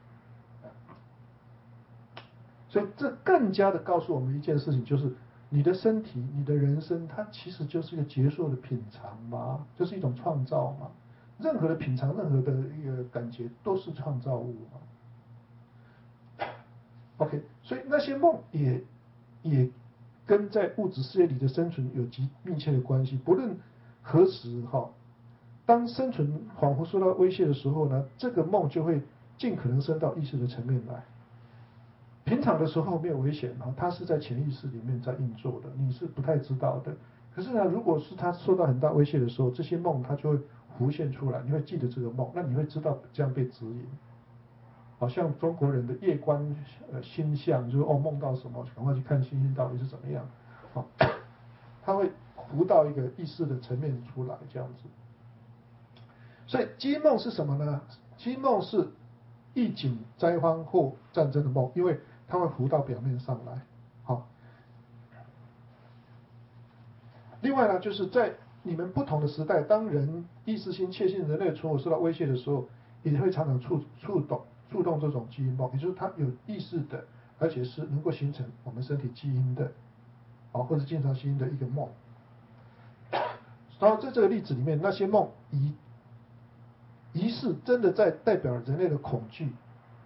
Speaker 2: 所以这更加的告诉我们一件事情，就是你的身体、你的人生，它其实就是一个结束的品尝嘛，就是一种创造嘛。任何的品尝，任何的一个感觉，都是创造物嘛。OK， 所以那些梦也也跟在物质世界里的生存有极密切的关系。不论何时哈，当生存仿佛受到威胁的时候呢，这个梦就会尽可能升到意识的层面来。平常的时候没有危险哈，它是在潜意识里面在运作的，你是不太知道的。可是呢，如果是它受到很大威胁的时候，这些梦它就会浮现出来，你会记得这个梦，那你会知道这样被指引。好像中国人的夜观呃星象，就是哦梦到什么，赶快去看星星到底是怎么样，好，它会浮到一个意识的层面出来这样子。所以基因梦是什么呢？基因梦是疫情、灾荒或战争的梦，因为它会浮到表面上来。好，另外呢，就是在你们不同的时代，当人意识心确信人类存活受到威胁的时候，也会常常触触动触动这种基因梦，也就是它有意识的，而且是能够形成我们身体基因的，啊，或者经常性的一个梦。然后在这个例子里面，那些梦疑疑似真的在代表人类的恐惧。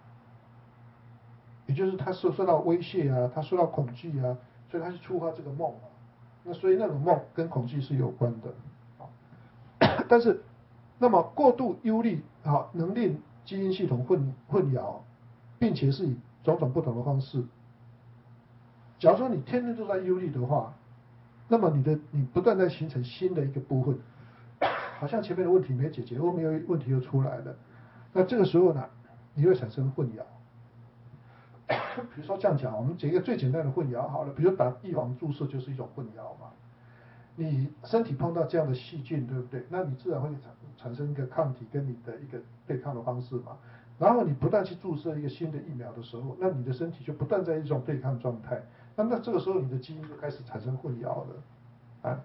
Speaker 2: 也就是他受受到威胁啊，他受到恐惧啊，所以他去触发这个梦啊。那所以那种梦跟恐惧是有关的。但是，那么过度忧虑啊，能令基因系统混混淆，并且是以种种不同的方式。假如说你天天都在忧虑的话，那么你的你不断在形成新的一个部分，好像前面的问题没解决，后面有问题又出来了。那这个时候呢，你会产生混淆。比如说这样讲，我们举一个最简单的混淆好了，比如打预防注射就是一种混淆嘛。你身体碰到这样的细菌，对不对？那你自然会产产生一个抗体跟你的一个对抗的方式嘛。然后你不断去注射一个新的疫苗的时候，那你的身体就不断在一种对抗状态。那那这个时候你的基因就开始产生混淆了，啊。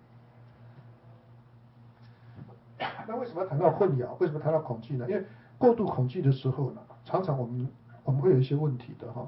Speaker 2: 那为什么要谈到混淆？为什么谈到恐惧呢？因为过度恐惧的时候呢，常常我们我们会有一些问题的哈。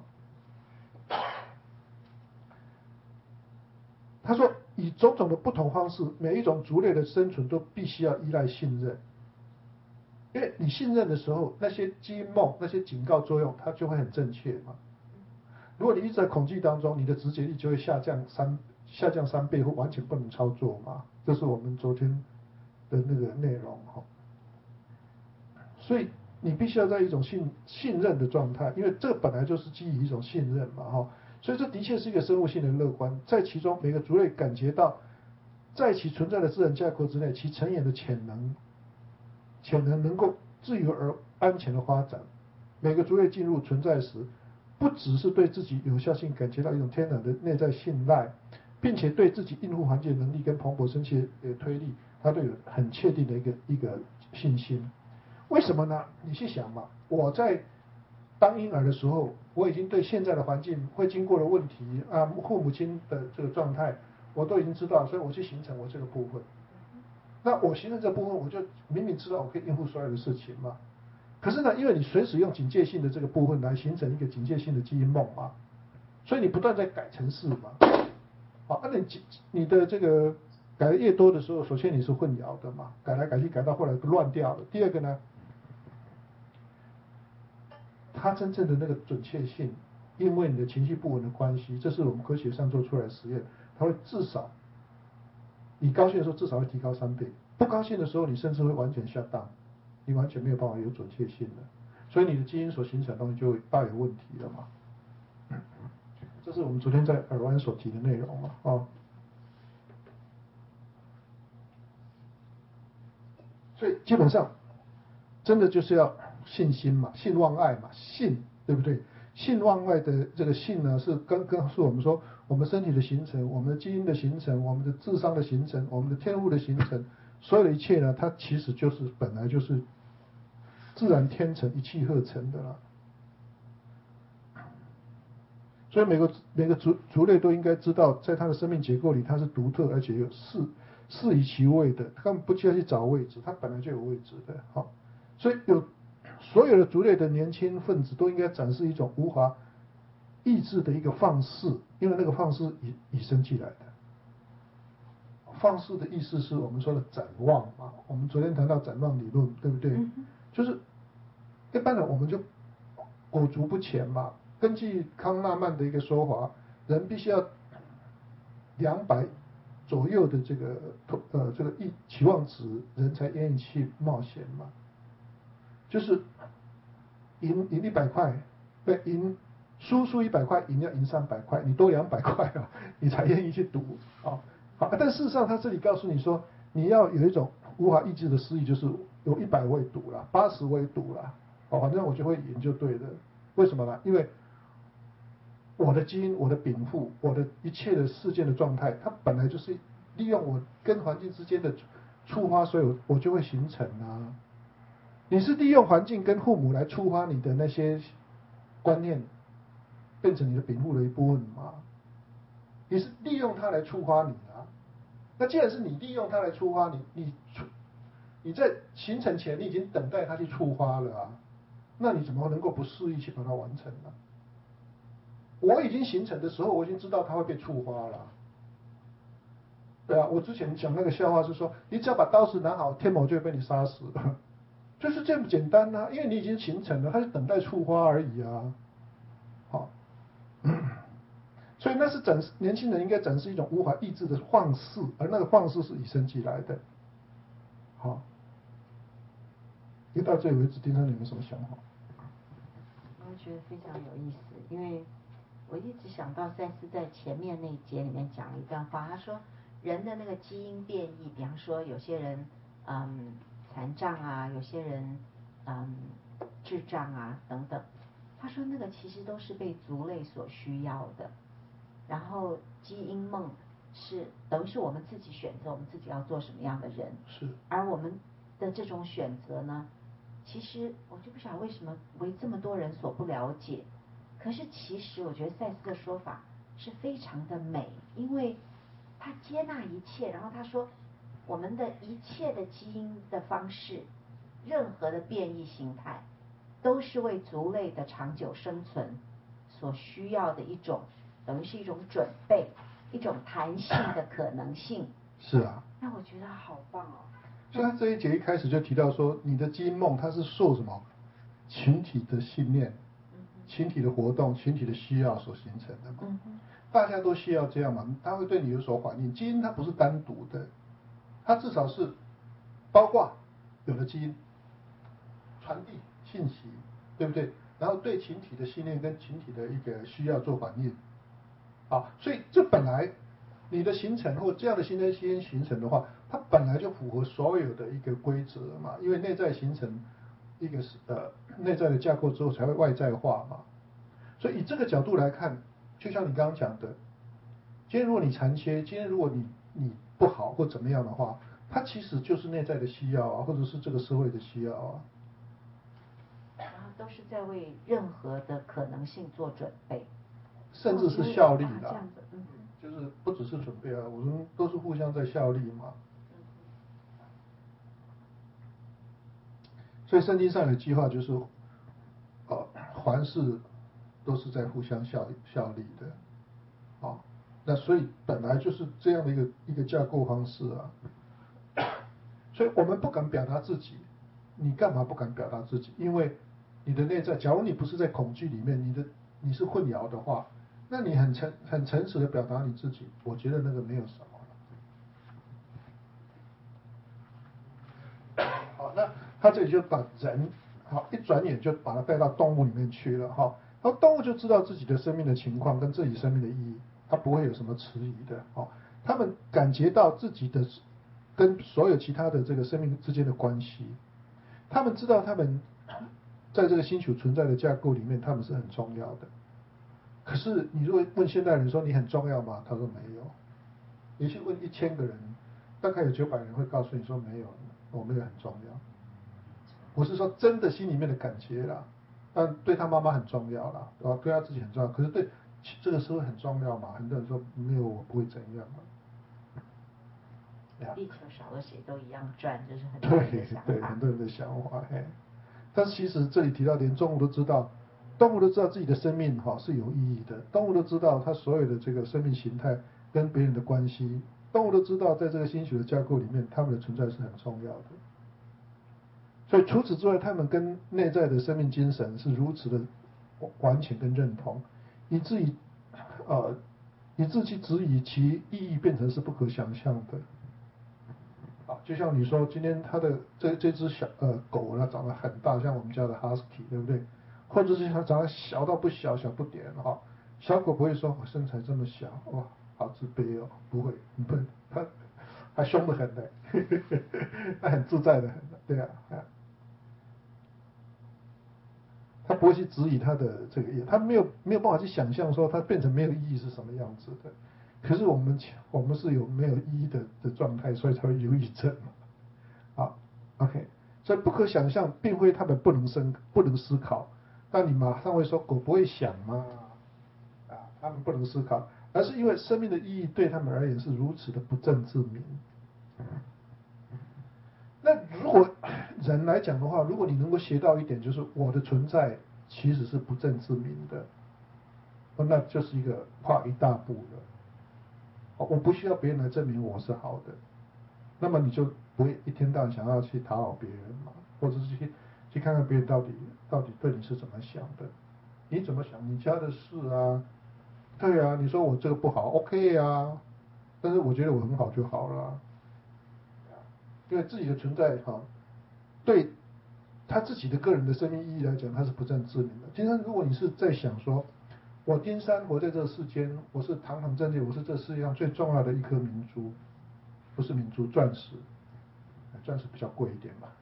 Speaker 2: 他说，以种种的不同方式，每一种族类的生存都必须要依赖信任。因为你信任的时候，那些基因梦、那些警告作用，它就会很正确嘛。如果你一直在恐惧当中，你的直觉力就会下降三下降三倍，或完全不能操作嘛。这是我们昨天的那个内容哈。所以你必须要在一种信信任的状态，因为这本来就是基于一种信任嘛哈。所以这的确是一个生物性的乐观，在其中每个族类感觉到，在其存在的自然架构之内，其成员的潜能，潜能能够自由而安全的发展。每个族类进入存在时，不只是对自己有效性感觉到一种天然的内在信赖，并且对自己应付环境能力跟蓬勃生气的推力，它都有很确定的一个一个信心。为什么呢？你去想嘛，我在当婴儿的时候，我已经对现在的环境会经过的问题啊，父母亲的这个状态，我都已经知道，所以我去形成我这个部分。那我形成这部分，我就明明知道我可以应付所有的事情嘛。可是呢，因为你随时用警戒性的这个部分来形成一个警戒性的基因梦嘛，所以你不断在改程式嘛。好，那你你的这个改的越多的时候，首先你是混淆的嘛，改来改去改到后来乱掉了。第二个呢，它真正的那个准确性，因为你的情绪不稳的关系，这是我们科学上做出来的实验，它会至少，你高兴的时候至少会提高三倍，不高兴的时候你甚至会完全下降，你完全没有办法有准确性的，所以你的基因所形成的东西就大有问题了嘛。 这是我们昨天在耳湾所提的内容嘛，哦。所以基本上，真的就是要信心嘛，信望爱嘛，信，对不对？信望爱的这个信呢，是跟告诉我们说，我们身体的形成，我们的基因的形成，我们的智商的形成，我们的天赋的形成，所有的一切呢，它其实就是本来就是自然天成一气呵成的啦。所以每个每个族族类都应该知道，在它的生命结构里，它是独特而且有适适宜其位的，他们不需要去找位置，它本来就有位置的。好，所以有所有的族类的年轻分子都应该展示一种无法抑制的一个放肆，因为那个放肆以以生俱来的。放肆的意思是我们说的展望嘛，我们昨天谈到展望理论，对不对？嗯、就是一般的我们就裹足不前嘛。根据康纳曼的一个说法，人必须要两百左右的这个呃这个一期望值，人才愿意去冒险嘛。就是赢赢一百块，对，赢输输一百块，赢要赢三百块，你多两百块啊，你才愿意去赌啊。好，但事实上他这里告诉你说，你要有一种无法抑制的私欲，就是有一百我也赌了，八十我也赌了，哦，反正我就会赢就对了。为什么呢？因为我的基因、我的禀赋、我的一切的事件的状态，它本来就是利用我跟环境之间的触发，所以我我就会形成啊。你是利用环境跟父母来触发你的那些观念，变成你的禀赋的一部分吗？你是利用它来触发你啊。那既然是你利用它来触发你，你你在形成前你已经等待它去触发了啊，那你怎么能够不肆意去把它完成呢？我已经形成的时候，我已经知道它会被触发了。对啊，我之前讲那个笑话是说，你只要把刀子拿好，天魔就会被你杀死了，就是这么简单啊，因为你已经形成了，它是等待触发而已啊。好，所以那是展示年轻人应该展示一种无法抑制的放肆，而那个放肆是与生俱来的。好，就到这里为止，丁生你有什么想法？
Speaker 1: 我觉得非常有意思，因为我一直想到赛斯在前面那一节里面讲了一段话，他说人的那个基因变异，比方说有些人嗯残障啊，有些人嗯智障啊等等，他说那个其实都是被族类所需要的，然后基因梦是等于是我们自己选择我们自己要做什么样的人，
Speaker 2: 是，
Speaker 1: 而我们的这种选择呢，其实我就不晓得为什么为这么多人所不了解，可是其实我觉得赛斯的说法是非常的美，因为他接纳一切，然后他说我们的一切的基因的方式，任何的变异形态，都是为族类的长久生存所需要的一种，等于是一种准备，一种弹性的可能性。
Speaker 2: 是啊。
Speaker 1: 那我觉得好棒哦。
Speaker 2: 所以他这一节一开始就提到说，你的基因梦它是受什么群体的信念、群体的活动、群体的需要所形成的嘛。嗯、大家都需要这样嘛，它会对你有所反应。基因它不是单独的，它至少是包括有的基因传递信息，对不对？然后对群体的信念跟群体的一个需要做反应。啊，所以这本来你的形成或这样的新的基因形成的话，它本来就符合所有的一个规则嘛，因为内在形成一个是呃内在的架构之后才会外在化嘛，所以以这个角度来看，就像你刚刚讲的，今天如果你残缺，今天如果你你不好或怎么样的话，它其实就是内在的需要啊，或者是这个社会的需要啊，
Speaker 1: 然后都是在为任何的可能性做准备。
Speaker 2: 甚至是效力啦、
Speaker 1: 啊嗯、
Speaker 2: 就是不只是准备啊，我们都是互相在效力嘛。所以圣经上有句话就是，呃，凡事都是在互相效效力的，啊，那所以本来就是这样的一个一个架构方式啊。所以我们不敢表达自己，你干嘛不敢表达自己？因为你的内在，假如你不是在恐惧里面，你的你是混淆的话。那你很诚很诚实的表达你自己，我觉得那个没有什么。好，那他这里就把人，好一转眼就把它带到动物里面去了哈。 然后动物就知道自己的生命的情况跟自己生命的意义，它不会有什么迟疑的。哦，他们感觉到自己的跟所有其他的这个生命之间的关系，他们知道他们在这个星球存在的架构里面，他们是很重要的。可是你如果问现代人说你很重要吗？他说没有。你去问一千个人，大概有九百人会告诉你说没有，我没有很重要。不是说真的心里面的感觉啦，但对他妈妈很重要啦，对吧？对他自己很重要，可是对这个社会很重要嘛？很多人说没有我不会怎样嘛。
Speaker 1: 地球少了谁都一样转，这是很多人的想法。
Speaker 2: 对对，很多人的想法。嘿，但是其实这里提到，连动物都知道，动物都知道自己的生命哈是有意义的，动物都知道它所有的这个生命形态跟别人的关系，动物都知道在这个星球的架构里面，它们的存在是很重要的。所以除此之外，他们跟内在的生命精神是如此的完全跟认同，以至于呃，以至其质疑其意义变成是不可想象的。啊，就像你说，今天它的这这只小呃狗呢长得很大，像我们家的 Husky， 对不对？或者是它长得小到不小，小不点哈、哦。小狗不会说我身材这么小，哇，好自卑哦，不会，不，它它凶得很的，它很自在的很，对啊，它不会去质疑它的这个意义，它没有没有办法去想象说它变成没有意义是什么样子的。可是我们我们是有没有意义的的状态，所以才会忧郁症嘛。好 ，OK， 所以不可想象，并非他们不能生不能思考，但你马上会说狗不会想吗？啊，他们不能思考，而是因为生命的意义对他们而言是如此的不证自明。那如果人来讲的话，如果你能够学到一点，就是我的存在其实是不证自明的，那就是一个跨一大步了。我不需要别人来证明我是好的，那么你就不会一天到晚想要去讨好别人嘛，或者是去去看看别人到底到底对你是怎么想的，你怎么想你家的事啊，对啊，你说我这个不好 ，OK 啊，但是我觉得我很好就好了，因为自己的存在哈，对他自己的个人的生命意义来讲，他是不证自明的。今天如果你是在想说，我丁山活在这个世间，我是堂堂正正，我是这世界上最重要的一颗明珠，不是明珠，钻石，钻石比较贵一点嘛，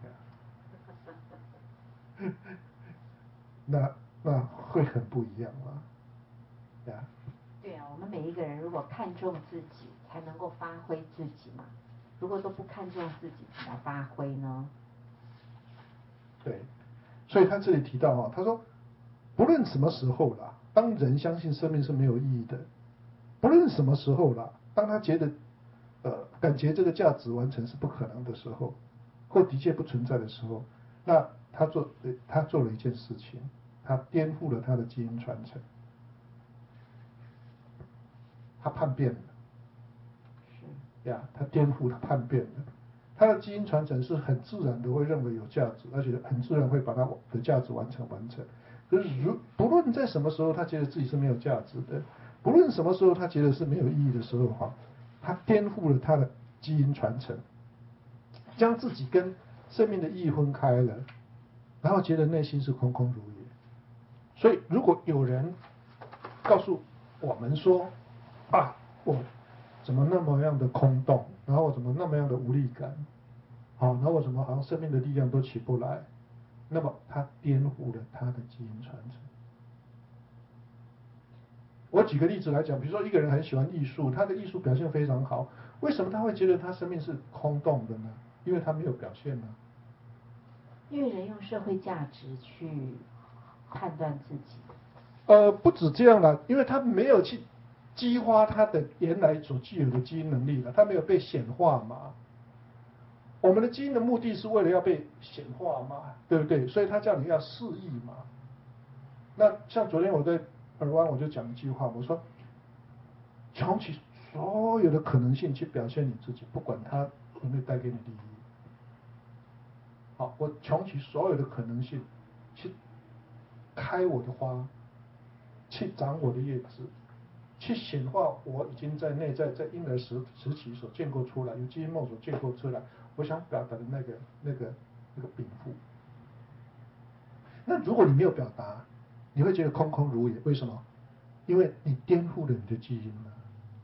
Speaker 2: 那那会很不一样啊，对啊。
Speaker 1: 对啊，我们每一个人如果看重自己，才能够发挥自己嘛。如果都不看重自己，怎么发挥呢？
Speaker 2: 对，所以他这里提到哈，他说，不论什么时候啦，当人相信生命是没有意义的，不论什么时候啦，当他觉得，呃，感觉这个价值完成是不可能的时候，或的确不存在的时候，那他做，他做了一件事情，他颠覆了他的基因传承，他叛变了，是呀，他颠覆了，叛变了。他的基因传承是很自然的会认为有价值，而且很自然会把它的价值完成完成。可是如不论在什么时候，他觉得自己是没有价值的，不论什么时候他觉得是没有意义的时候，哈，他颠覆了他的基因传承，将自己跟生命的意义分开了，然后觉得内心是空空如也。所以，如果有人告诉我们说，啊，我怎么那么样的空洞，然后我怎么那么样的无力感，好，然后我怎么好像生命的力量都起不来，那么他颠覆了他的基因传承。我举个例子来讲，比如说一个人很喜欢艺术，他的艺术表现非常好，为什么他会觉得他生命是空洞的呢？因为他没有表现呢。
Speaker 1: 因为人用社会价值去判断自己。
Speaker 2: 呃，不止这样了，因为他没有去激发他的原来所具有的基因能力了，他没有被显化嘛。我们的基因的目的是为了要被显化嘛，对不对？所以他叫你要示意嘛。那像昨天我在耳湾我就讲一句话，我说，穷其所有的可能性去表现你自己，不管它会不会带给你利益。好，我穷其所有的可能性去开我的花，去长我的叶子，去显化我已经在内在在婴儿时时期所建构出来，有基因梦所建构出来，我想表达的那个那个那个禀赋。那如果你没有表达， 你会觉得空空如也。为什么？因为你颠覆了你的基因了。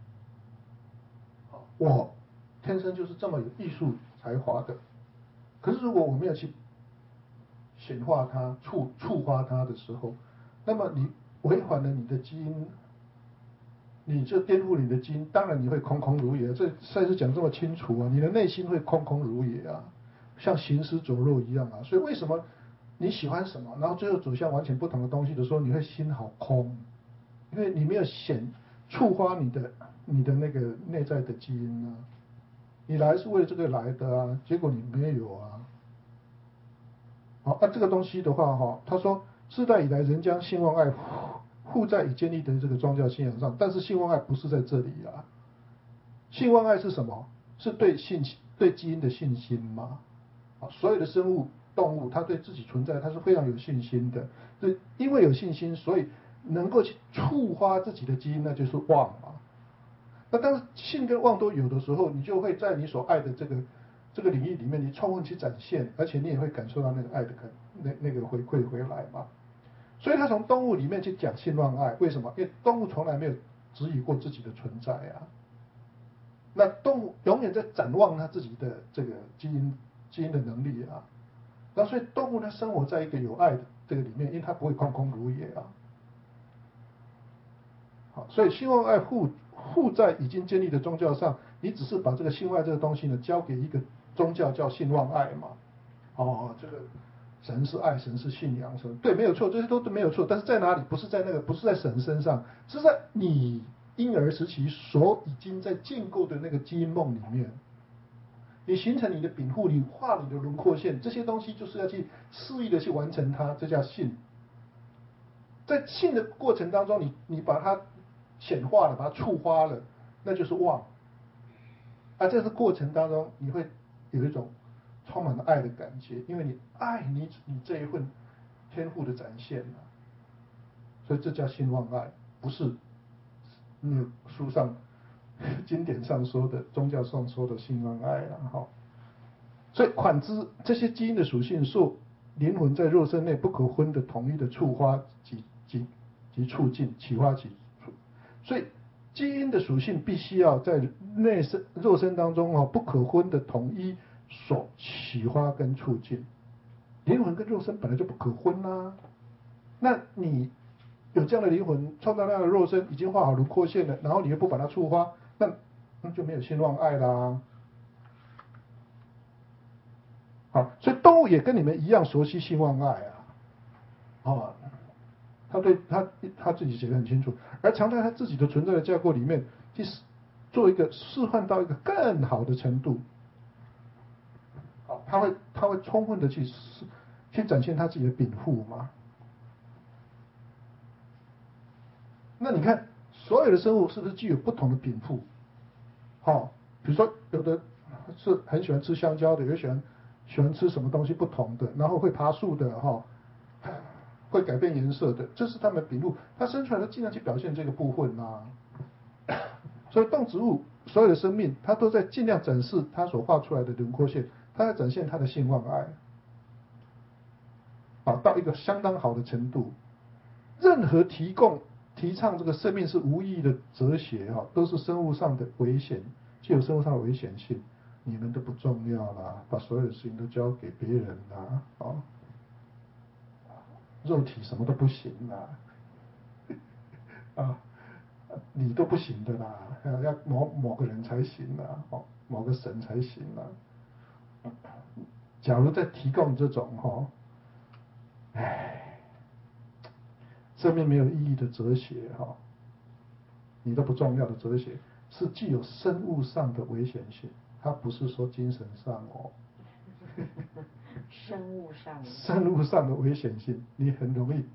Speaker 2: 我天生就是这么有艺术才华的，可是如果我没有去显化它、触触发它的时候，那么你违反了你的基因，你就颠覆你的基因，当然你会空空如也。这赛斯讲这么清楚啊，你的内心会空空如也啊，像行尸走肉一样啊。所以为什么你喜欢什么，然后最后走向完全不同的东西的时候，你会心好空，因为你没有显触发你的你的那个内在的基因啊。你来是为了这个来的啊，结果你没有啊。好，那、啊、这个东西的话哈，他说世代以来人将性望爱附在已建立的这个宗教信仰上，但是性望爱不是在这里啊。性望爱是什么？是对信对基因的信心嘛？啊，所有的生物动物，它对自己存在，它是非常有信心的。对，因为有信心，所以能够去触发自己的基因，那就是望嘛。那当性跟望都有的时候，你就会在你所爱的这个这个领域里面，你充分去展现，而且你也会感受到那个爱的感那那个回馈回来嘛。所以他从动物里面去讲性望爱，为什么？因为动物从来没有质疑过自己的存在啊。那动物永远在展望它自己的这个基因基因的能力啊。那所以动物它生活在一个有爱的这个里面，因为它不会空空如也啊。好，所以性望爱附附在已经建立的宗教上，你只是把这个性爱这个东西呢交给一个宗教叫性望爱嘛。哦，这个神是爱，神是信仰，神对，没有错，这些都没有错。但是在哪里？不是在那个，不是在神身上，是在你婴儿时期所已经在建构的那个基因梦里面。你形成你的禀赋，你画你的轮廓线，这些东西就是要去肆意的去完成它，这叫性。在性的过程当中，你你把它显化了，把它触发了，那就是望。而在这过程当中，你会有一种充满了爱的感觉，因为你爱你你这一份天赋的展现了，所以这叫性望爱，不是那个书上经典上说的宗教上说的性望爱了哈。所以反之，这些基因的属性受灵魂在肉身内不可分的统一的触发及及及促进启发及促，所以基因的属性必须要在内身肉身当中哦不可分的统一所启发跟促进。灵魂跟肉身本来就不可分啦、啊，那你有这样的灵魂，创造那样的肉身，已经画好轮廓线了，然后你又不把它触发，那那就没有性望爱啦。好，所以动物也跟你们一样熟悉性望爱啊，哦，他对他他自己写得很清楚，而常在他自己的存在的架构里面去做一个示范到一个更好的程度。好，他会他会充分的去去展现他自己的禀赋嘛。那你看，所有的生物是不是具有不同的禀赋？好、哦，比如说有的是很喜欢吃香蕉的，有的喜欢喜欢吃什么东西不同的，然后会爬树的哈、哦，会改变颜色的，这是他们禀赋，他生出来都尽量去表现这个部分啊。所以动植物所有的生命，它都在尽量展示它所画出来的轮廓线，它在展现它的性望爱，啊，到一个相当好的程度。任何提供提倡这个生命是无意义的哲学哈、哦，都是生物上的危险，具有生物上的危险性。你们都不重要啦，把所有的事情都交给别人啦，哦，肉体什么都不行啦，啊，你都不行的啦，要某某个人才行啦，哦，某个神才行啦。假如再提供这种哈、哦，唉，生命没有意义的哲学哈、哦，你都不重要的哲学，是具有生物上的危险性，它不是说精神上哦。
Speaker 1: 生物上的
Speaker 2: 生物上的危险性，你很容易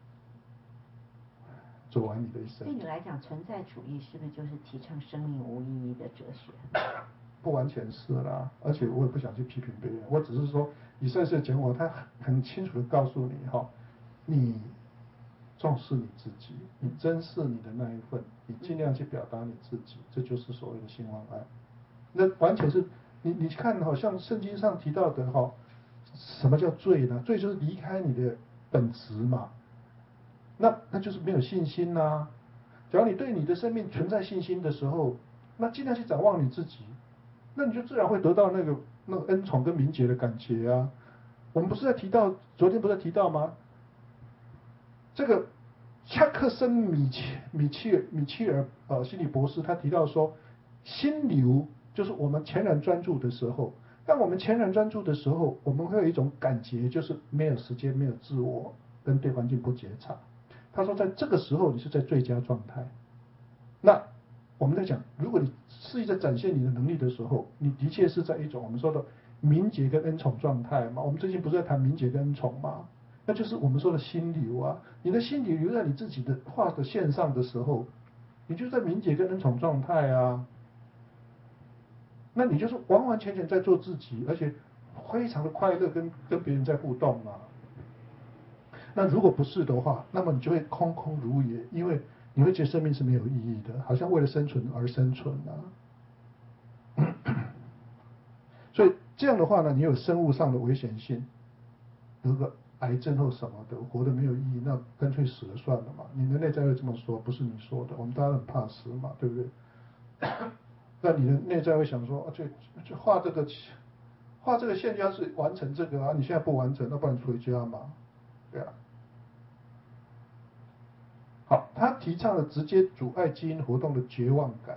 Speaker 2: 走完你的一生。
Speaker 1: 对你来讲，存在主义是不是就是提倡生命无意义的哲学？
Speaker 2: 不完全是啦，而且我也不想去批评别人，我只是说以赛斯的讲法，他很清楚的告诉你哈，你重视你自己，你珍视你的那一份，你尽量去表达你自己，这就是所谓的性望爱。那完全是你你看，好像圣经上提到的哈，什么叫罪呢？罪就是离开你的本质嘛。 那那就是没有信心呐、啊。假如你对你的生命存在信心的时候，那尽量去展望你自己，那你就自然会得到那个那个恩宠跟敏捷的感觉啊。我们不是在提到，昨天不是在提到吗？这个恰克森米切米切尔米切尔呃心理博士他提到说，心流就是我们全然专注的时候。当我们全然专注的时候，我们会有一种感觉，就是没有时间，没有自我，跟对环境不觉察。他说，在这个时候你是在最佳状态。那我们在讲，如果你是在展现你的能力的时候，你的确是在一种我们说的敏捷跟恩宠状态嘛。我们最近不是在谈敏捷跟恩宠吗？那就是我们说的心流啊。你的心流留在你自己的画的线上的时候，你就在敏捷跟恩宠状态啊。那你就是完完全全在做自己，而且非常的快乐跟跟别人在互动啊。那如果不是的话，那么你就会空空如也，因为你会觉得生命是没有意义的，好像为了生存而生存啊。所以这样的话呢，你有生物上的危险性，得个癌症或什么的，活得没有意义，那干脆死了算了嘛。你的内在会这么说，不是你说的，我们大家很怕死嘛，对不对？那你的内在会想说，啊，就就画这个画这个线要是完成这个啊，你现在不完成，那不然回家嘛，对啊。好，他提倡了直接阻碍基因活动的绝望感。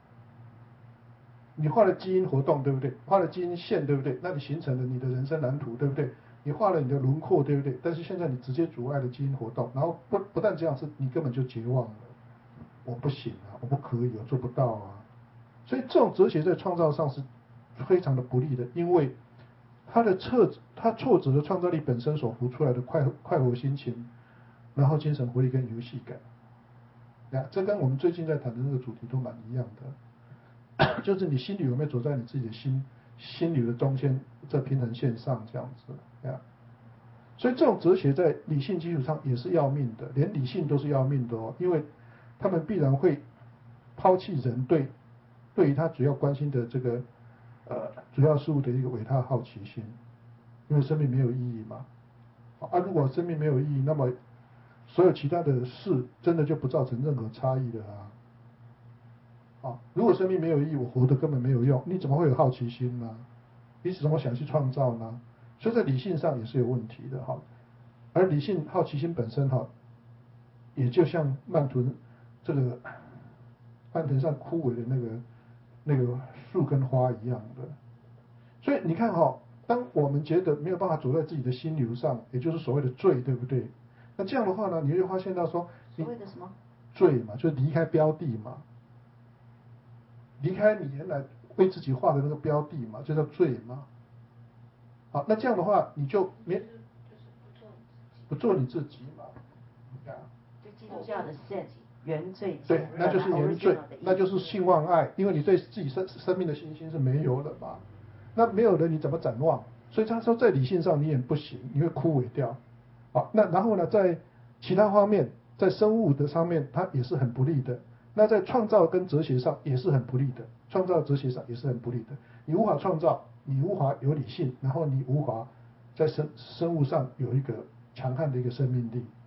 Speaker 2: 你画了基因活动，对不对？画了基因线，对不对？那你形成了你的人生蓝图，对不对？你画了你的轮廓，对不对？但是现在你直接阻碍了基因活动，然后不不但这样，是你根本就绝望了。我不行啊，我不可以，我做不到啊。所以这种哲学在创造上是非常的不利的，因为它的挫它挫折的创造力本身所浮出来的快快活心情，然后精神活力跟游戏感，呀，这跟我们最近在谈的那个主题都蛮一样的，就是你心里有没有走在你自己的心心里的中间这平衡线上这样子呀。所以这种哲学在理性基础上也是要命的，连理性都是要命的哦，因为他们必然会抛弃人对对于他主要关心的这个呃主要事物的一个伟大好奇心，因为生命没有意义嘛。啊，如果生命没有意义，那么所有其他的事真的就不造成任何差异的啊。啊，如果生命没有意义，我活得根本没有用，你怎么会有好奇心呢？你怎么想去创造呢？所以在理性上也是有问题的哈。而理性好奇心本身哈，也就像曼屯这个曼屯上枯萎的那个那个树跟花一样的。所以你看哈，当我们觉得没有办法走在自己的心流上，也就是所谓的罪，对不对？那这样的话呢，你会发现到说，
Speaker 1: 所谓的什么
Speaker 2: 罪嘛，就是离开标的嘛，离开你原来为自己画的那个标的嘛，就叫罪嘛。好，那这样的话，你就没不做你自己嘛，啊，
Speaker 1: 就基督教的 sin 原罪，
Speaker 2: 对，那就是原罪，那就是性望爱，因为你对自己生生命的信心是没有了嘛，那没有了你怎么展望？所以他说在理性上你也不行，你会枯萎掉。好，那然后呢，在其他方面，在生物的上面，它也是很不利的。那在创造跟哲学上也是很不利的，创造哲学上也是很不利的。你无法创造，你无法有理性，然后你无法在生生物上有一个强悍的一个生命力。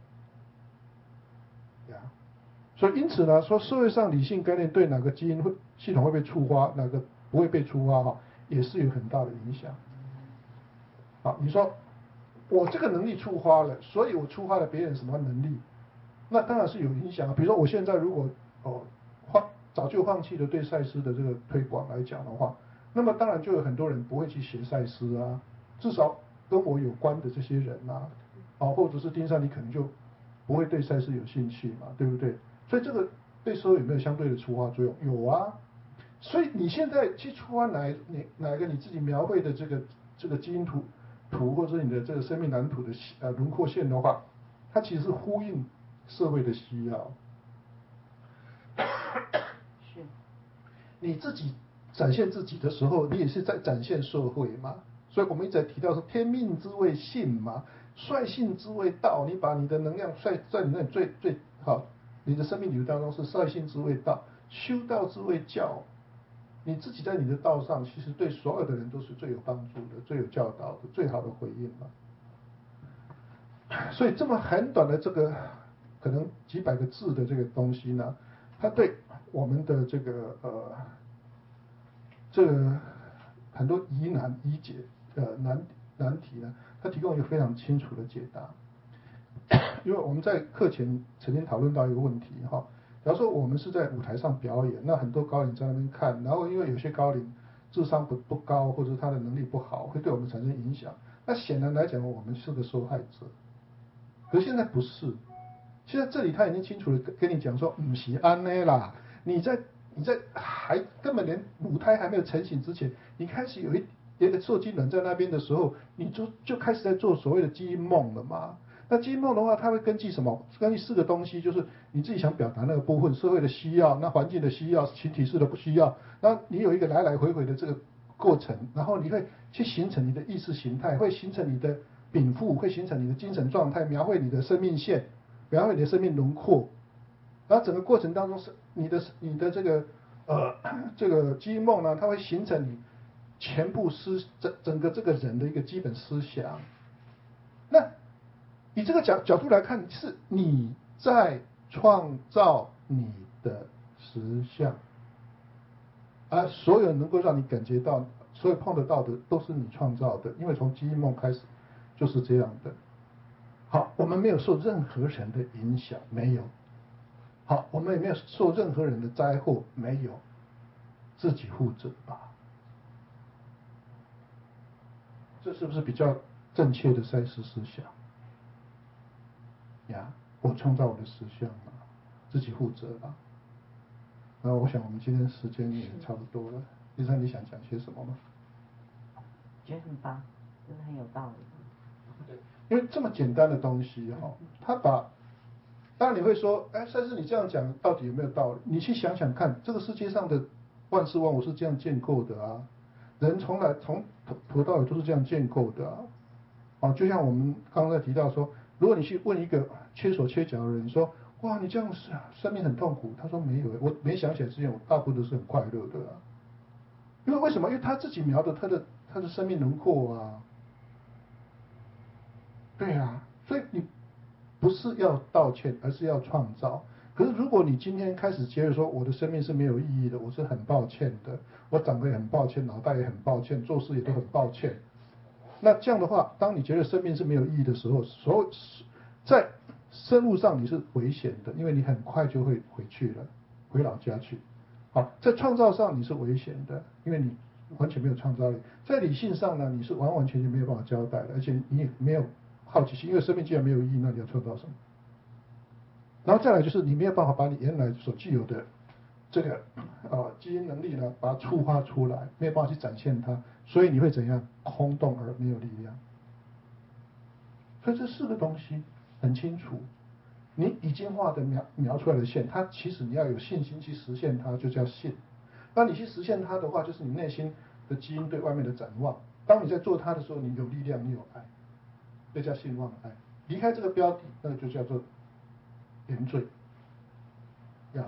Speaker 2: 呀，所以因此呢，说社会上理性概念对哪个基因会系统会被触发，哪个不会被触发哈，也是有很大的影响。好，你说我这个能力触发了，所以我触发了别人什么能力？那当然是有影响啊。比如说我现在如果哦放早就放弃了对赛斯的这个推广来讲的话，那么当然就有很多人不会去学赛斯啊，至少跟我有关的这些人啊，啊或者是丁上你可能就不会对赛斯有兴趣嘛，对不对？所以这个对社会有没有相对的触发作用？有啊。所以你现在去触发哪哪哪一个你自己描绘的这个这个基因图图，或者是你的这个生命蓝图的呃轮廓线的话，它其实是呼应社会的需要。
Speaker 1: 是。
Speaker 2: 你自己展现自己的时候，你也是在展现社会嘛。所以我们一直在提到说，天命之谓性嘛，率性之谓道。你把你的能量率在你那里最最好，你的生命理由当中是率性之谓道，修道之谓教。你自己在你的道上，其实对所有的人都是最有帮助的、最有教导的、最好的回应嘛。所以这么很短的这个可能几百个字的这个东西呢，它对我们的这个呃这个很多疑难疑解呃难难题呢，它提供一个非常清楚的解答。因为我们在课前曾经讨论到一个问题哈，假如说我们是在舞台上表演，那很多高龄在那边看，然后因为有些高龄智商不不高，或者他的能力不好，会对我们产生影响。那显然来讲，我们是个受害者。可是现在不是，现在这里他已经清楚的跟跟你讲说，不是安呢啦，你在你在还根本连舞台还没有成型之前，你开始有一一个受精卵在那边的时候，你就就开始在做所谓的基因梦了嘛。那基因梦的话，它会根据什么？根据四个东西，就是你自己想表达那个部分，社会的需要，那环境的需要，群体式的不需要，然后你有一个来来回回的这个过程，然后你会去形成你的意识形态，会形成你的禀赋，会形成你的精神状态，描绘你的生命线，描绘你的生命轮廓，然后整个过程当中是你的你的这个呃这个基因梦呢，它会形成你全部思整整个这个人的一个基本思想。那以这个角角度来看，是你在创造你的实相，而所有能够让你感觉到、所有碰得到的，都是你创造的，因为从基因梦开始就是这样的。好，我们没有受任何人的影响，没有。好，我们也没有受任何人的灾祸，没有，自己负责吧。这是不是比较正确的赛事思想？呀，我创造我的实相嘛，自己负责吧。那我想我们今天时间也差不多了，医生你想讲些什么吗？
Speaker 1: 觉得很棒，真的很有道理。
Speaker 2: 对，因为这么简单的东西哈，他把，当然你会说，哎，赛斯你这样讲到底有没有道理？你去想想看，这个世界上的万事万物是这样建构的啊，人从来从头头到尾都是这样建构的啊。啊，就像我们刚才提到说，如果你去问一个缺手缺脚的人说，哇，你这样是生命很痛苦，他说没有，我没想起来之前，我大部分都是很快乐的啊。因为为什么？因为他自己描的他的他的生命轮廓啊。对啊，所以你不是要道歉，而是要创造。可是如果你今天开始觉得说我的生命是没有意义的，我是很抱歉的，我长得也很抱歉，脑袋也很抱歉，做事也都很抱歉。那这样的话，当你觉得生命是没有意义的时候，所有在生物上你是危险的，因为你很快就会回去了，回老家去。好，在创造上你是危险的，因为你完全没有创造力。在理性上呢，你是完完全全没有办法交代的，而且你也没有好奇心，因为生命既然没有意义，那你要创造什么？然后再来就是你没有办法把你原来所具有的这个呃基因能力呢，把它触发出来，没有办法去展现它，所以你会怎样？空洞而没有力量。所以这四个东西很清楚，你已经画的描描出来的线，它其实你要有信心去实现它，就叫信。那你去实现它的话，就是你内心的基因对外面的展望。当你在做它的时候，你有力量，你有爱，这叫信望爱。离开这个标的，那个就叫做原罪。呀。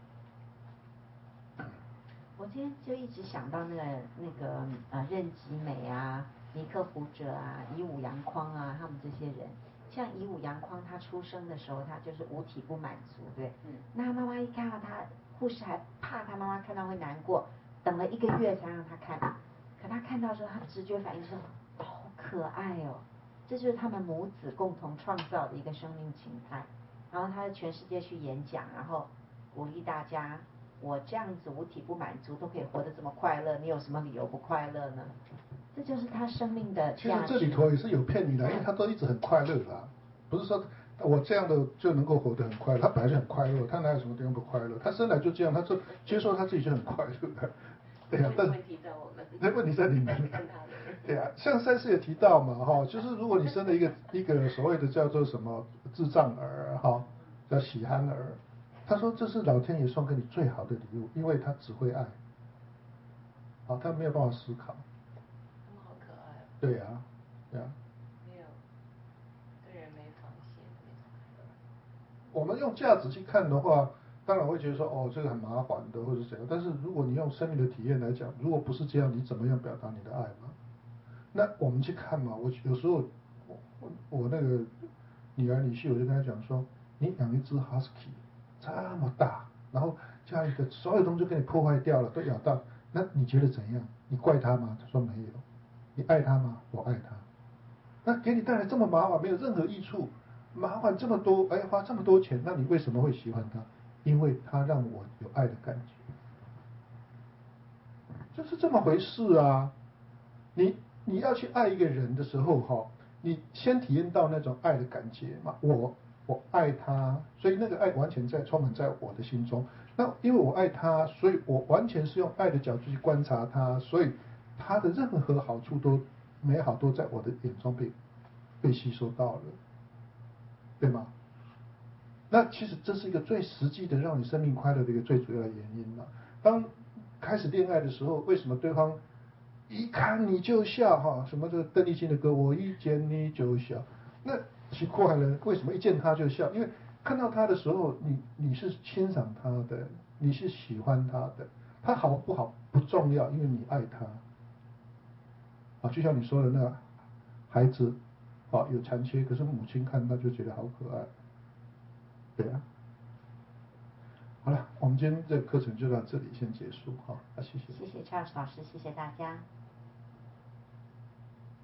Speaker 1: 我今天就一直想到那个那个呃任吉美啊、尼克胡哲啊、以武扬匡啊，他们这些人。像以武扬匡，他出生的时候，他就是五体不满足，对。嗯。那他妈妈一看到他，护士还怕他妈妈看到会难过，等了一个月才让他看。可他看到之后，他直觉反应是，好可爱哦，这就是他们母子共同创造的一个生命形态。然后他在全世界去演讲，然后鼓励大家。我这样子五体不满足都可以活得这么快乐，你有什么理由不快乐呢？这就是他生命的价值。
Speaker 2: 其实这里头也是有骗你的，因为他都一直很快乐啦，不是说我这样的就能够活得很快乐，他本来就很快乐，他哪有什么地方不快乐？他生来就这样，他就接受他自己就很快乐的，对呀、啊。但
Speaker 3: 问题在我们，
Speaker 2: 那问题在你们。对呀、啊，像赛斯也提到嘛，哈，就是如果你生了一个一个所谓的叫做什么智障儿，哈，叫喜憨儿。他说：“这是老天爷送给你最好的礼物，因为他只会爱，啊，他没有办法思考。”
Speaker 3: 他们好可爱、哦。
Speaker 2: 对呀、啊，对呀、啊。
Speaker 3: 没有，对人没防线，没什么。
Speaker 2: 我们用价值去看的话，当然会觉得说，哦，这个很麻烦的，或者怎样。但是如果你用生命的体验来讲，如果不是这样，你怎么样表达你的爱嘛？那我们去看嘛，我有时候我我那个女儿女婿，我就跟他讲说。 你养一只 husky 这么大，然后家里的所有东西都给你破坏掉了，都咬到，那你觉得怎样？你怪他吗？他说没有。你爱他吗？我爱他。那给你带来这么麻烦，没有任何益处，麻烦这么多，哎，花这么多钱，那你为什么会喜欢他？因为他让我有爱的感觉，就是这么回事啊。你你要去爱一个人的时候，哈，你先体验到那种爱的感觉嘛。我我爱他，所以那个爱完全在充满在我的心中。那因为我爱他，所以我完全是用爱的角度去观察他，所以他的任何好处都美好都在我的眼中被被吸收到了，对吗？那其实这是一个最实际的让你生命快乐的一个最主要的原因了。当开始恋爱的时候，为什么对方一看你就笑哈？什么这个邓丽君的歌，我一见你就笑。那奇怪了，为什么一见他就笑？因为看到他的时候，你你是欣赏他的，你是喜欢他的，他好不好不重要，因为你爱他。啊，就像你说的那个孩子，啊有残缺，可是母亲看他就觉得好可爱，对啊。好了，我们今天这个课程就到这里先结束，好，啊，谢谢。
Speaker 1: 谢谢 Charles 老师，谢谢大家。